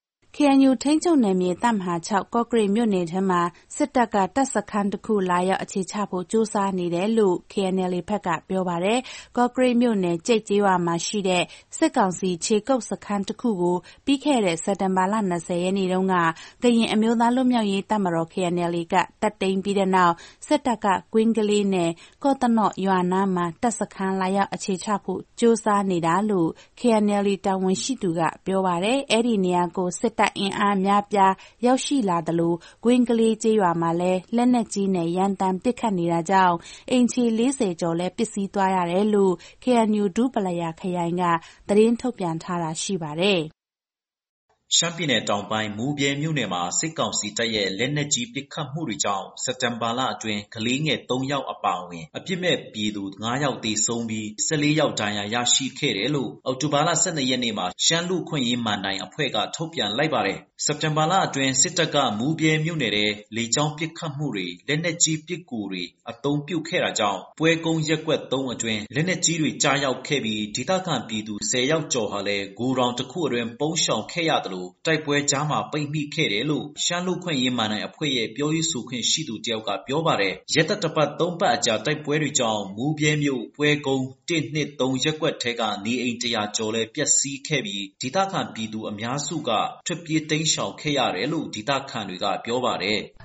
Speaker 23: KNU ထိန်းချုပ်နယ်မြေတပ်မဟာ6ကော့ကရိတ်မြို့နယ်ထဲမှာစစ်တပ်ကတပ်စခန်းတစ်ခုလာရောက်အခြေချဖို့ကြိုးစားနေတယ်လို့ KNL ဘက်ကပြောပါတယ်။ကော့ကရိတ်မြို့နယ်ကျိတ်ကျေးရွာမှာရှိတဲ့စစ်ကောင်စီခြေကုပ်စခန်းတစ်ခုကိုပြီးခဲ့တဲ့စက်တင်ဘာလ20ရက်နေ့တုန်းကကရင်အမျိုးသားလွတ်မြောက်ရေးတပ်မတော် KNL ကတပ်သိမ်းပြီးတဲ့နောက်စစ်တပ်ကကွင်းကလေးနဲ့ကော့တနော့ရွာနားမှာတပ်စခန်းလာရောက်အခြေချဖို့ကြိုးစားနေတာလို့ KNL တာဝန်ရှိသူကပြောပါတယ်။အဲ့ဒီနေရာကိုစစ်တပ်အင်အားများပြားရောက်ရှိလာသလိုဂွင်ကလေးကျေးရွာမှာလည်းလက်နက်ကြီးနဲ့ရန်တမ်းပစ်ခတ်နေတာကြောင့်အိမ်ခြေ40ကျော်လည်းပျက်စီးသွားရတယ်လို့ KNU ဒူးပလာယာခရိုင်ကသတင်းထုတ်ပြန်ထားတာရှိပါတယ်။
Speaker 24: ရှမ်းပြည်နယ်တောင်ပိုင်းမူပယ်မြို့နယ်မှာစစ်ကောင်စီတပ်ရဲ့လက်နက်ကြီးပစ်ခတ်မှုတွေကြောင့်စက်တင်ဘာလအတွင်းကလေးငယ်3ယောက်အပါအဝင်အပြစ်မဲ့ပြည်သူ5ယောက်သေဆုံးပြီး14ယောက်ဒဏ်ရာရရှိခဲ့တယ်လို့အောက်တိုဘာလ12ရက်နေ့မှာရှမ်းလူခွင့်ရေးမန်တိုင်အဖွဲ့ကထုတ်ပြန်လိုက်ပါတယ်။စက်တင်ဘာလအတွင်းစစ်တပ်ကမူပယ်မြို့နယ်ထဲလေကြောင်းပစ်ခတ်မှုတွေလက်နက်ကြီးပစ်ကူတွေအသုံးပြုခဲ့တာကြောင့်ပွဲကုန်းရက်ကွက်3အတွင်းလက်နက်ကြီးတွေကြားရောက်ခဲ့ပြီးဒေသခံပြည်သူ10ယောက်ကျော်ဟာလည်းဂိုဒေါင်တစ်ခုအတွင်းပုန်းရှောင်ခဲ့ရတယ်လို့တိုက်ပွဲကြားမှာပိတ်မိခဲ့တယ်လို့ရှမ်းလူခွင့်ရေးမန်တိုင်အဖွဲ့ရဲ့ပြောရေးဆိုခွင့်ရှိသူတယောက်ကပြောပါတယ်။ရက်သက်တစ်ပတ်3ပတ်အကြာတိုက်ပွဲတွေကြောင့်မူပယ်မြို့ပွဲကုန်း1 2 3ရက်ကွက်ထဲကနေအိမ်100ကျော်လည်းပျက်စီးခဲ့ပြီးဒေသခံပြည်သူအများစုကထွက်ပြေးတိမ်းရှောင်ခဲ့ရတယ်လို့ဒေသခံတွေကပြောပါတယ်။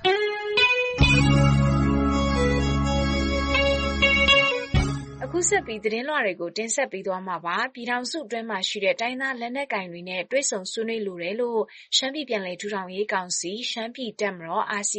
Speaker 22: အခုဆက်ပြီးသတင်းလွှာတွေကိုတင်ဆက်ပေးသွားမှာပါပြည်ထောင်စုအတွင်းမှာရှိတဲ့တိုင်းသားလက်နက်ကိုင်တွေနဲ့တွဲဆုံဆွေးနွေးလိုတယ်လို့ရှမ်းပြည်ပြည်နယ်ထူထောင်ရေးကောင်စီရှမ်းပြည်တပ်မတော်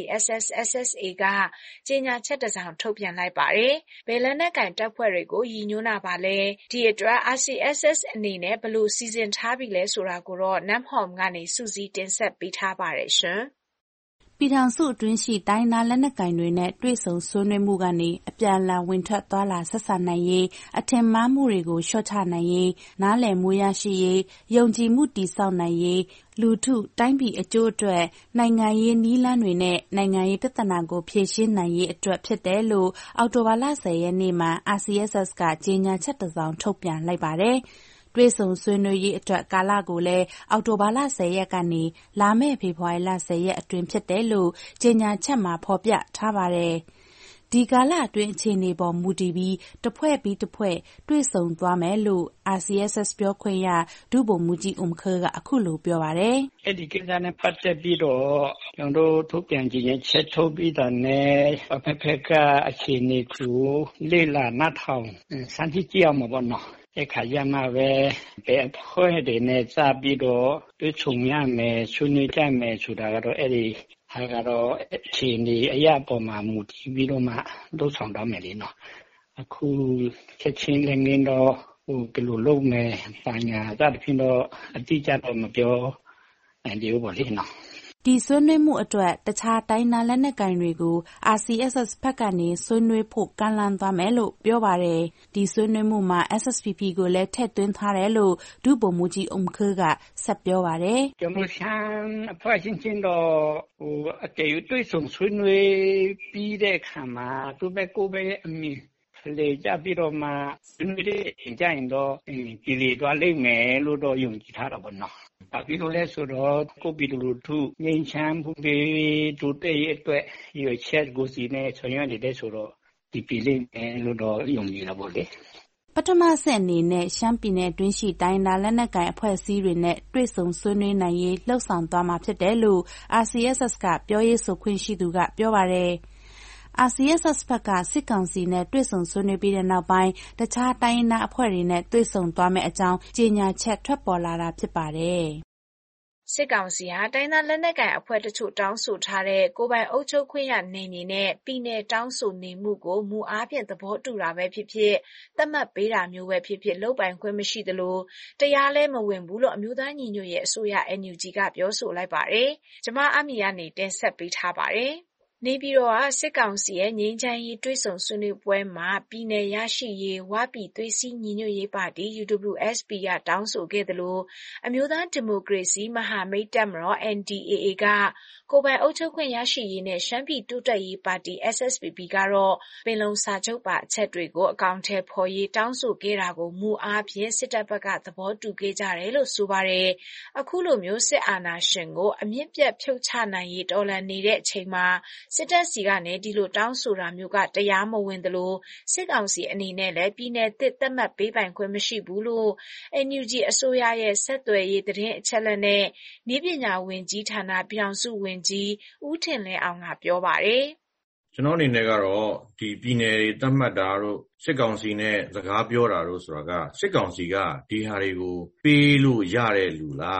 Speaker 22: RCSS/SSA ကကြေညာချက်တစ်စောင်ထုတ်ပြန်လိုက်ပါတယ်။ဘယ်လက်နက်ကိုင်တပ်ဖွဲ့တွေကိုရည်ညွှန်းတာပါလဲဒီအတွက် RCSS အနေနဲ့ဘယ်လိုစီစဉ်ထားပြီလဲဆိုတာကိုတော့နမ်ဟော်မ်ကနေစုစည်းတင်ဆက်ပေးထားပါတယ်ရှင်။
Speaker 23: ပြည်ထောင်စုအတွင်းရှိတိုင်းသားလက်နက်ကိုင်တွေနဲ့တွေ့ဆုံဆွေးနွေးမှုကနေအပြန်အလှန်ဝင်ထွက်သွားလာဆက်ဆံနိုင်ရေးအထင်မှားမှုတွေကိုလျှော့ချနိုင်ရေးနားလည်မှုရရှိရေးယုံကြည်မှုတည်ဆောက်နိုင်ရေးလူထုတိုင်းပြည်အကျိုးအတွက်နိုင်ငံရေးနည်းလမ်းတွေနဲ့နိုင်ငံရေးပြဿနာကိုဖြေရှင်းနိုင်ရေးအတွက်ဖြစ်တယ်လို့အောက်တိုဘာလ10ရက်နေ့မှာ RCSS ကကြေညာချက်တစ်စောင်ထုတ်ပြန်လိုက်ပါတယ်။တွေ့ဆုံဆွေးနွေးရေးအတွက်ကာလကိုလည်းအောက်တိုဘာလ10ရက်ကနေလာမယ့်ဖေဖော်ဝါရီလ10ရက်အတွင်းဖြစ်တယ်လို့ကြေညာချက်မှာဖော်ပြထားပါတယ်။ဒီကာလအတွင်းအခြေအနေပေါ်မူတည်ပြီးတစ်ဖွဲ့ပြီးတစ်ဖွဲ့တွေ့ဆုံသွားမယ်လို့ RCSS ပြောခွင့်ရဒုဗိုလ်မှူးကြီးအုမ်ခါကအခုလိုပြောပါတယ်
Speaker 18: ။အဲ့ဒီကိစ္စနဲ့ပတ်သက်ပြီးတော့ကျွန်တော်ထုတ်ပြန်ကြေညာချက်ထုတ်ပြီးတာနဲ့ဖက်ကအခြေအနေကိုလေ့လာနားထောင်စမ်းကြည့်ကြအောင်ပါနော်။အခါရမှာပဲဘယ်အဖွဲ့တွေနဲ့စပြီးတော့တွေ့ဆုံရမယ်ဆွေးနွေးကြမယ်ဆိုတာကတော့အဲ့ဒီဟာကတော့အခြေအနေအရာပေါ်မှာမူတည်ပြီးတော့မှလုပ်ဆောင်တော့မယ်လေနော်အခုချက်ချင်းလည်းငင်းတော့ဘယ်လိုလုပ်မယ်ပါညာစသဖြင့်တော့အတိအကျတော့မပြောနိုင်သေးဘူးပေါ့လေနော်
Speaker 23: ဒီဆွေးနွေးမှုအတွက်တခြားတိုင်းသားလက်နက်ကိုင်တွေကို RCSS ဘက်ကနေဆွေးနွေးဖို့ကမ်းလှမ်းသွားမယ်လို့ပြောပါတယ်။ဒီဆွေးနွေးမှုမှာ SSPP ကိုလည်းထည့်သွင်းထားတယ်လို့ဒုဗိုလ်မှူးကြီးအုမ်ခါကဆက်ပြောပါတယ်
Speaker 18: ။ကျွန်တော်ရှမ်းအဖွဲ့ချင်းတော့အတေးတွေ့ဆုံဆွေးနွေးပြီးတဲ့အခါမှာသူပဲကိုပဲအမြင်လေကြပြီးတော့မှဆွေးနွေးတဲ့ကြရင်တော့ပြည်လေသွားလိမ့်မယ်လို့တော့ယုံကြည်ထားတာပေါ့နော်။ပြီးတော့လဲဆိုတော့ကိုပြည်သူလူထုငြိမ်းချမ်းမှုတွေတိုးတက်ရေးအတွက်ရွေးချက်ကိုစီနဲ့ဆောင်ရွက်နေတဲ့ဆိုတော့ဒီပြည်လေးလို့တော့ယုံကြည်တာပေါ့လေ
Speaker 23: ပထမဆက်အနေနဲ့ရှမ်းပြည်နယ်တွင်းရှိတိုင်းသားလက်နက်ကိုင်အဖွဲ့အစည်းတွေနဲ့တွေ့ဆုံဆွေးနွေးနိုင်ရေးလှုံ့ဆော်သွားမှာဖြစ်တယ်လို့ RCSS ကပြောရေးဆိုခွင့်ရှိသူကပြောပါတယ်။ RCSS ဘက်ကစစ်ကောင်စီနဲ့တွေ့ဆုံဆွေးနွေးပြီးတဲ့နောက်ပိုင်းတခြားတိုင်းရင်းသားအဖွဲ့တွေနဲ့တွေ့ဆုံသွားမယ့်အကြောင်းကြေညာချက်ထွက်ပေါ်လာတာဖြစ်ပါတယ်။
Speaker 22: စစ်ကောင်စီဟာတိုင်းသားလက်နက်ကိုင်အဖွဲ့တချို့တောင်းဆိုထားတဲ့ကိုယ်ပိုင်အုပ်ချုပ်ခွင့်ရနယ်မြေနဲ့ပြည်နယ်တောင်းဆိုနေမှုကိုမူအားဖြင့်သဘောတူတာပဲဖြစ်ဖြစ်သတ်မှတ်ပေးတာမျိုးပဲဖြစ်ဖြစ်လုပ်ပိုင်ခွင့်မရှိသလိုတရားလဲမဝင်ဘူးလို့အမျိုးသားညီညွတ်ရေးအစိုးရ NUG ကပြောဆိုလိုက်ပါတယ်။ကျွန်မအမီကနေတင်ဆက်ပေးထားပါတယ်။နေပြည်တော်ကစစ်ကောင်စီရဲ့ငြိမ်းချမ်းရေးတွေ့ဆုံဆွေးနွေးပွဲမှာပြည်내ရရှိရေးဝပြည်သွေးစည်းညီညွတ်ရေးပါတီ UWSP ကတောင်းဆိုခဲ့သလိုအမျိုးသားဒီမိုကရေစီမဟာမိတ်တပ်မတော် NDAA ကကိုယ်ပိုင်အုပ်ချုပ်ခွင့်ရရှိရေးနဲ့ရှမ်းပြည်တိုးတက်ရေးပါတီ SSPP ကတော့ပင်လုံစာချုပ်ပါအချက်တွေကိုအကောင့်ထဲဖော်ရေးတောင်းဆိုခဲ့တာကိုမူအားဖြင့်စစ်တပ်ဘက်ကသဘောတူခဲ့ကြတယ်လို့ဆိုပါတယ်။အခုလိုမျိုးစစ်အာဏာရှင်ကိုအမြင့်ပြတ်ဖြုတ်ချနိုင်ရေးတော်လှန်နေတဲ့အချိန်မှာစစ်တပ်စီကနေဒီလိုတောင်းဆိုတာမျိုးကတရားမဝင်သလိုစစ်ကောင်စီအနေနဲ့လည်းပြည်내သတ်မှတ်ပေးပိုင်ခွင့်မရှိဘူးလို့ NUG အစိုးရရဲ့ဆက်သွယ်ရေးသတင်းအချက်အလက်နဲ့နည်းပညာဝန်ကြီးဌာနပြည်ထောင်စုဝန်ကြီးဦးထင်လင်းအောင်ကပြောပါတယ်
Speaker 1: ။ကျွန်တော်အနေနဲ့ကတော့ဒီပြည်내တွေသတ်မှတ်တာတို့စစ်ကောင်စီနဲ့စကားပြောတာတို့ဆိုတာကစစ်ကောင်စီကဒီဟာတွေကိုပေးလို့ရတဲ့လူလား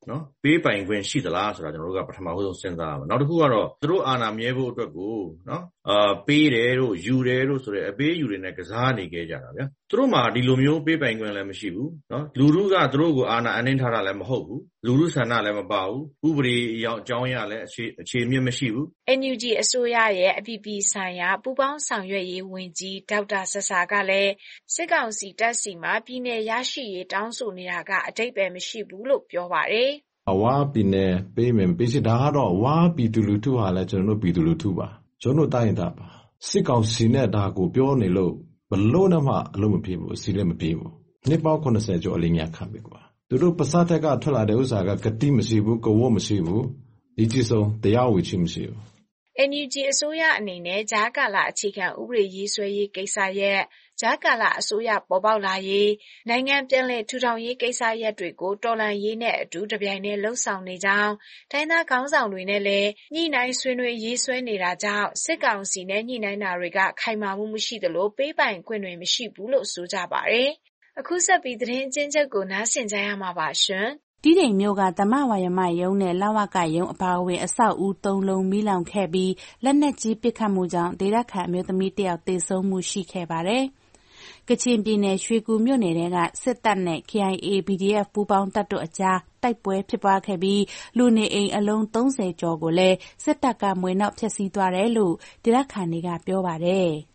Speaker 1: နော်ပေးပိုင်ခွင့်ရှိသလားဆိုတာကျွန်တော်တို့ကပထမဆုံးစဉ်းစားရမယ်နောက်တစ်ခုကတော့သူတို့အာဏာမြဲဖို့အတွက်ကိုနော်ပေးတယ်တို့ယူတယ်တို့ဆိုတဲ့အပေးယူတွေနဲ့ကစားနေခဲ့ကြတာဗျာသူတို့မှာဒီလိုမျိုးပေးပိုင်ခွင့်လည်းမရှိဘူးနော်လူထုကသူတို့ကိုအာဏာအနှင်းထားတာလည်းမဟုတ်ဘူးလူထုဆန္ဒလည်းမပါဘူးဥပဒေအကြောင်းအရာလည်းအခြေအမြင့်မရှိဘူး
Speaker 22: NUG အစိုးရရဲ့အပြည်ပြည်ဆိုင်ရာပူးပေါင်းဆောင်ရွက်ရေးဝန်ကြီးဒေါက်တာဆဆာကလည်းစစ်ကောင်စီတပ်စီမှာပြည်내ရရှိရေးတောင်းဆိုနေတာကအတိတ်ပဲမရှိဘူးလို့ပြောပါတယ်
Speaker 4: ဝါပြည်နယ်ပေးမယ်ပေးချင်ဒါကတော့ဝါပြည်သူလူထုဟာလည်းကျွန်တော်တို့ပြည်သူလူထုပါကျွန်တော်တိုင်းတာပါစစ်ကောင်စီနဲ့ဒါကိုပြောနေလို့ဘလို့နဲ့မှအလုံးမပြေဘူးအစီလည်းမပြေဘူးနှစ်ပေါင်း80ကျော်အလေးများခံပြီကွာသူတို့ပစတက်ကထွက်လာတဲ့ဥစ္စာကဂတိမရှိဘူးကဝတ်မရှိဘူးဒီကြည့်ဆုံးတရားဝေချင်းမရှိဘူး
Speaker 22: NUG အစိုးရအနေနဲ့ဂျာကာလာအခြေခံဥပဒေရေးဆွဲရေးကိစ္စရပ်ဂျာကာလာအစိုးရပေါ်ပေါက်လာရေးနိုင်ငံပြန်လည်ထူထောင်ရေးကိစ္စရပ်တွေကိုတော်လှန်ရေးနဲ့အတူတပြိုင်တည်းလှုပ်ဆောင်နေကြောင်းတိုင်းသားခေါင်းဆောင်တွေနဲ့လည်းညှိနှိုင်းဆွေးနွေးရေးဆွဲနေတာကြောင့်စစ်ကောင်စီနဲ့ညှိနှိုင်းတာတွေကခိုင်မာမှုမရှိသလိုပေးပိုင်ခွင့်တွေမရှိဘူးလို့ဆိုကြပါတယ်။အခုဆက်ပြီးသတင်းအကျဉ်းချုပ်ကိုနားဆင်ကြရမှာပါရှင်။
Speaker 23: တီးတိမ်မြို့ကသမဝါယမရုံးနဲ့လဝကရုံးအပါအဝင်အဆောက်အဦ၃လုံးမီးလောင်ခဲ့ပြီးလက်နက်ကြီးပစ်ခတ်မှုကြောင့်ဒေသခံအမျိုးသမီးတစ်ယောက်သေဆုံးမှုရှိခဲ့ပါတယ်။ကချင်ပြည်နယ်ရွှေကူမြို့နယ်ထဲကစစ်တပ်နဲ့ KIA PDF ပူးပေါင်းတပ်တို့အကြားတိုက်ပွဲဖြစ်ပွားခဲ့ပြီးလူနေအိမ်အလုံး30ကျော်ကိုလည်းစစ်တပ်ကမွှေနှောက်ဖျက်ဆီးသွားတယ်လို့ဒေသခံတွေကပြောပါတယ်။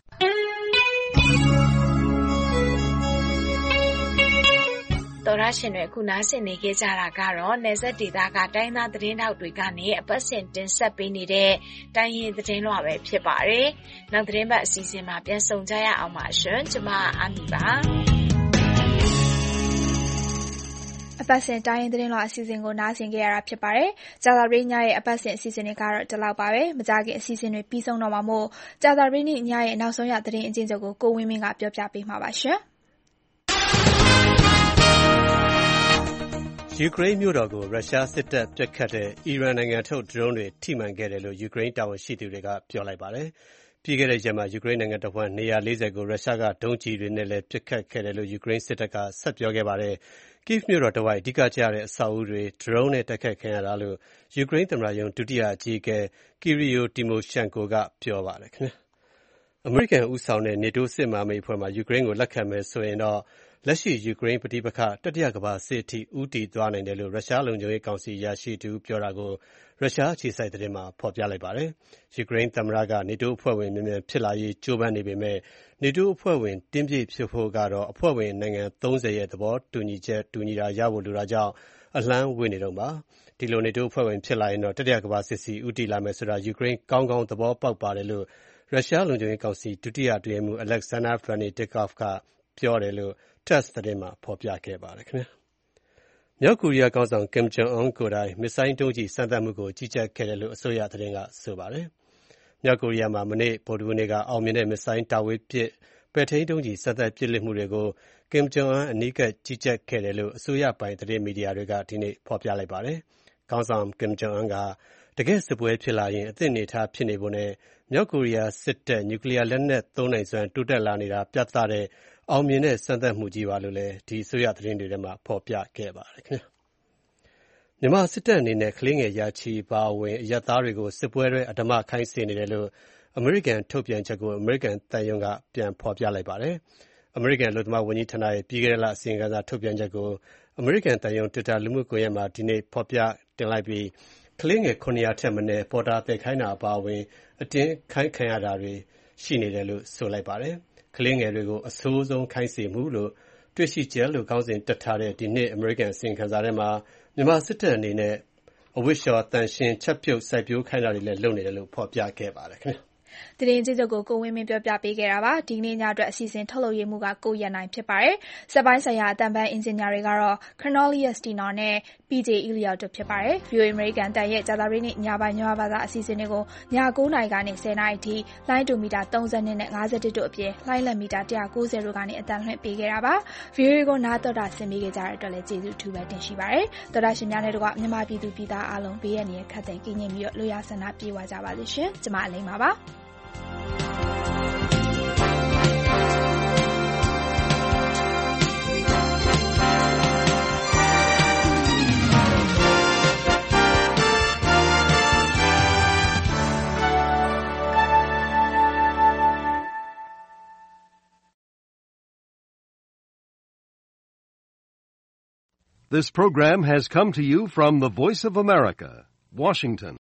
Speaker 22: တော်ရရှင်တွေအခုနားဆင်နေကြကြတာကတော့နယ်စပ်ဒေသကတိုင်းသားသတင်းထောက်တွေကနေအပတ်စဉ်တင်ဆက်ပေးနေတဲ့တိုင်းရင်းသတင်းလွှာပဲဖြစ်ပါတယ်။နောက်သတင်းပတ်အစီအစဉ်မှာပြန်ဆုံကြရအောင်ပါရှင်။ကျွန်မအာမီပါ။
Speaker 2: အပတ်စဉ်တိုင်းရင်းသတင်းလွှာအစီအစဉ်ကိုနားဆင်ကြရတာဖြစ်ပါတယ်။ကြာသပတေးညရဲ့အပတ်စဉ်အစီအစဉ်တွေကတော့ဒီလောက်ပါပဲ။မကြခင်အစီအစဉ်တွေပြီးဆုံးတော့မှာမို့ကြာသပတေးနေ့ညရဲ့နောက်ဆုံးရသတင်းအကျဉ်းချုပ်ကိုကိုဝင်းမင်းကပြောပြပေးမှာပါရှင်။
Speaker 3: ယူကရိန်းမြို့တော်ကိုရုရှားစစ်တပ်ပစ်ခတ်တဲ့အီရန်နိုင်ငံထုတ်ဒရုန်းတွေထိမှန်ခဲ့တယ်လို့ယူကရိန်းတာဝန်ရှိသူတွေကပြောလိုက်ပါတယ်။ပြီးခဲ့တဲ့ရက်မှာယူကရိန်းနိုင်ငံတစ်ဝန်းနေရာ40ကိုရုရှားကဒုံးကျည်တွေနဲ့လည်းပစ်ခတ်ခဲ့တယ်လို့ယူကရိန်းစစ်တပ်ကဆက်ပြောခဲ့ပါတယ်။ Kyiv မြို့တော်တစ်ဝိုက်အဓိကကျတဲ့အဆောက်အဦတွေဒရုန်းနဲ့တိုက်ခိုက်ခံရတာလို့ယူကရိန်းသမ္မတရုံးဒုတိယအကြီးအကဲ Kyrylo Tymoshenko ကပြောပါတယ်ခင်ဗျာ။အမေရိကန်ဦးဆောင်တဲ့ NATO စစ်မဟာမိတ်အဖွဲ့မှာယူကရိန်းကိုလက်ခံမယ်ဆိုရင်တော့လက်ရှိယူကရိန်းပဋိပက္ခတတိယကမ္ဘာစစ်အထိဦးတည်သွားနိုင်တယ်လို့ရုရှားလုံခြုံရေးကောင်စီအရာရှိတဦးပြောတာကိုရုရှားအခြေစိုက်သတင်းမှာဖော်ပြလိုက်ပါတယ်။ယူကရိန်းသမ္မတက NATO အဖွဲ့ဝင်မြန်မြန်ဖြစ်လာရေးကြိုးပမ်းနေပေမဲ့ NATO အဖွဲ့ဝင်တင်းပြည့်ဖြစ်ဖို့ကတော့အဖွဲ့ဝင်နိုင်ငံ30ရဲ့သဘောတူညီတာရဖို့လိုတာကြောင့်အလှမ်းဝေးနေတုန်းပါ။ဒီလို NATO အဖွဲ့ဝင်ဖြစ်လာရင်တော့တတိယကမ္ဘာစစ်စီဦးတည်လာမယ်ဆိုတာယူကရိန်းကောင်းကောင်းသဘောပေါက်ပါတယ်လို့ရုရှားလုံခြုံရေးကောင်စီဒုတိယအတွင်းရေးမှူး Alexander Venediktov ကပြောတယ်လို့TASS သတင်းမှာဖော်ပြခဲ့ပါတယ်ခင်ဗျာ။မြောက်ကိုရီးယားခေါင်းဆောင် Kim Jong Un ကိုယ်တိုင်မစ်ဇိုင်းဒုံးကျည်စမ်းသပ်မှုကိုကြီးကြပ်ခဲ့တယ်လို့အစိုးရသတင်းကဆိုပါတယ်။မြောက်ကိုရီးယားမှာမနေ့ဗုဒ္ဓဟူးနေ့ကအောင်မြင်တဲ့မစ်ဇိုင်းတာဝေးပစ်ပဲ့ထိန်းဒုံးကျည်စမ်းသပ်ပစ်လွှတ်မှုတွေကို Kim Jong Un အနီးကပ်ကြီးကြပ်ခဲ့တယ်လို့အစိုးရပိုင်သတင်းမီဒီယာတွေကဒီနေ့ဖော်ပြလိုက်ပါတယ်။ခေါင်းဆောင် Kim Jong Un ကတကယ့်စစ်ပွဲဖြစ်လာရင်အသင့်အနေထားဖြစ်နေဖို့နဲ့မြောက်ကိုရီးယားစစ်တပ်နျူကလီးယားလက်နက်သုံးနိုင်စွမ်းတိုးတက်လာနေတာပြသတဲ့အောင်မြင်တဲ့စမ်းသပ်မှုကြီးပါလို့လည်းဒီအစိုးရသတင်းတွေထဲမှာဖော်ပြခဲ့ပါတယ်ခင်ဗျာ။မြန်မာစစ်တပ်အနေနဲ့ကလေးငယ်ရာချီပါဝင်အရပ်သားတွေကိုစစ်ပွဲတွေအဓမ္မခိုင်းစေနေတယ်လို့အမေရိကန်ထုတ်ပြန်ချက်ကိုအမေရိကန်တန်ယုံကပြန်ဖော်ပြလိုက်ပါတယ်။အမေရိကန်လူသမားဝန်ကြီးဌာနရဲ့ပြီးခဲ့တဲ့လအစီရင်ခံစာထုတ်ပြန်ချက်ကိုအမေရိကန်တန်ယုံ Twitter လူမှုကွန်ရက်မှာဒီနေ့ဖော်ပြတင်လိုက်ပြီးကလေးငယ်900ထက်မနည်းပေါ်တာသိခိုင်းတာအပါအဝင်အတင်းခိုင်းခံရတာတွေရှိနေတယ်လို့ဆိုလိုက်ပါတယ်။ကလေးငယ်တွေကိုအဆိုးဆုံးခိုင်းစေမှုလို့တွေ့ရှိချက်လို့ခေါင်းစဉ်တက်ထားတဲ့ဒီနေ့အမေရိကန်အစီရင်ခံစာထဲမှာမြန်မာစစ်တပ်အနေနဲ့အဝိရှော်တန်ရှင်းချက်ပြုတ်စိုက်ပျိုးခိုင်းတာတွေလည်းလုပ်နေတယ်လို့ဖော်ပြခဲ့ပါတယ်ခင်ဗျာ
Speaker 2: ။သတင်းကြေးချုပ်ကိုကိုဝင်းမင်းပြောပြပေးခဲ့တာပါဒီနေ့ညအတွက်အစီအစဉ်ထုတ်လုပ်ရေးမှုကကိုရနိုင်ဖြစ်ပါတယ်စက်ပိုင်းဆိုင်ရာအတန်ပန်းအင်ဂျင်နီယာတွေကတော့ Cornelius Tino နဲ့ PJ Elliot တို့ဖြစ်ပါတယ် VOA American တန်ရဲ့ကြာသပတေးနေ့ညပိုင်းညဘာသာအစီအစဉ်တွေကိုည9:00နာရီကနေ10:00နာရီအထိလိုင်းဒိုမီတာ30နဲ့51တို့အပြင်လိုင်းလက်မီတာ190တို့ကနေအတန်လွှင့်ပေးခဲ့တာပါ VOA ကိုနားတော်တာဆင်ပေးကြတဲ့အတွက်လည်းကျေးဇူးထူးပဲတင်ရှိပါတယ်တော်တာရှင်များနဲ့တကွမြန်မာပြည်သူပြည်သားအားလုံးဘေးရန်ရခတ်တဲ့ကင်းငြိမ်ပြီးတော့လူရဆန္ဒပြေဝကြပါလိမ့်ရှင်ကျမအလိမ့်ပါပါ
Speaker 5: This program has come to you from the Voice of America, Washington.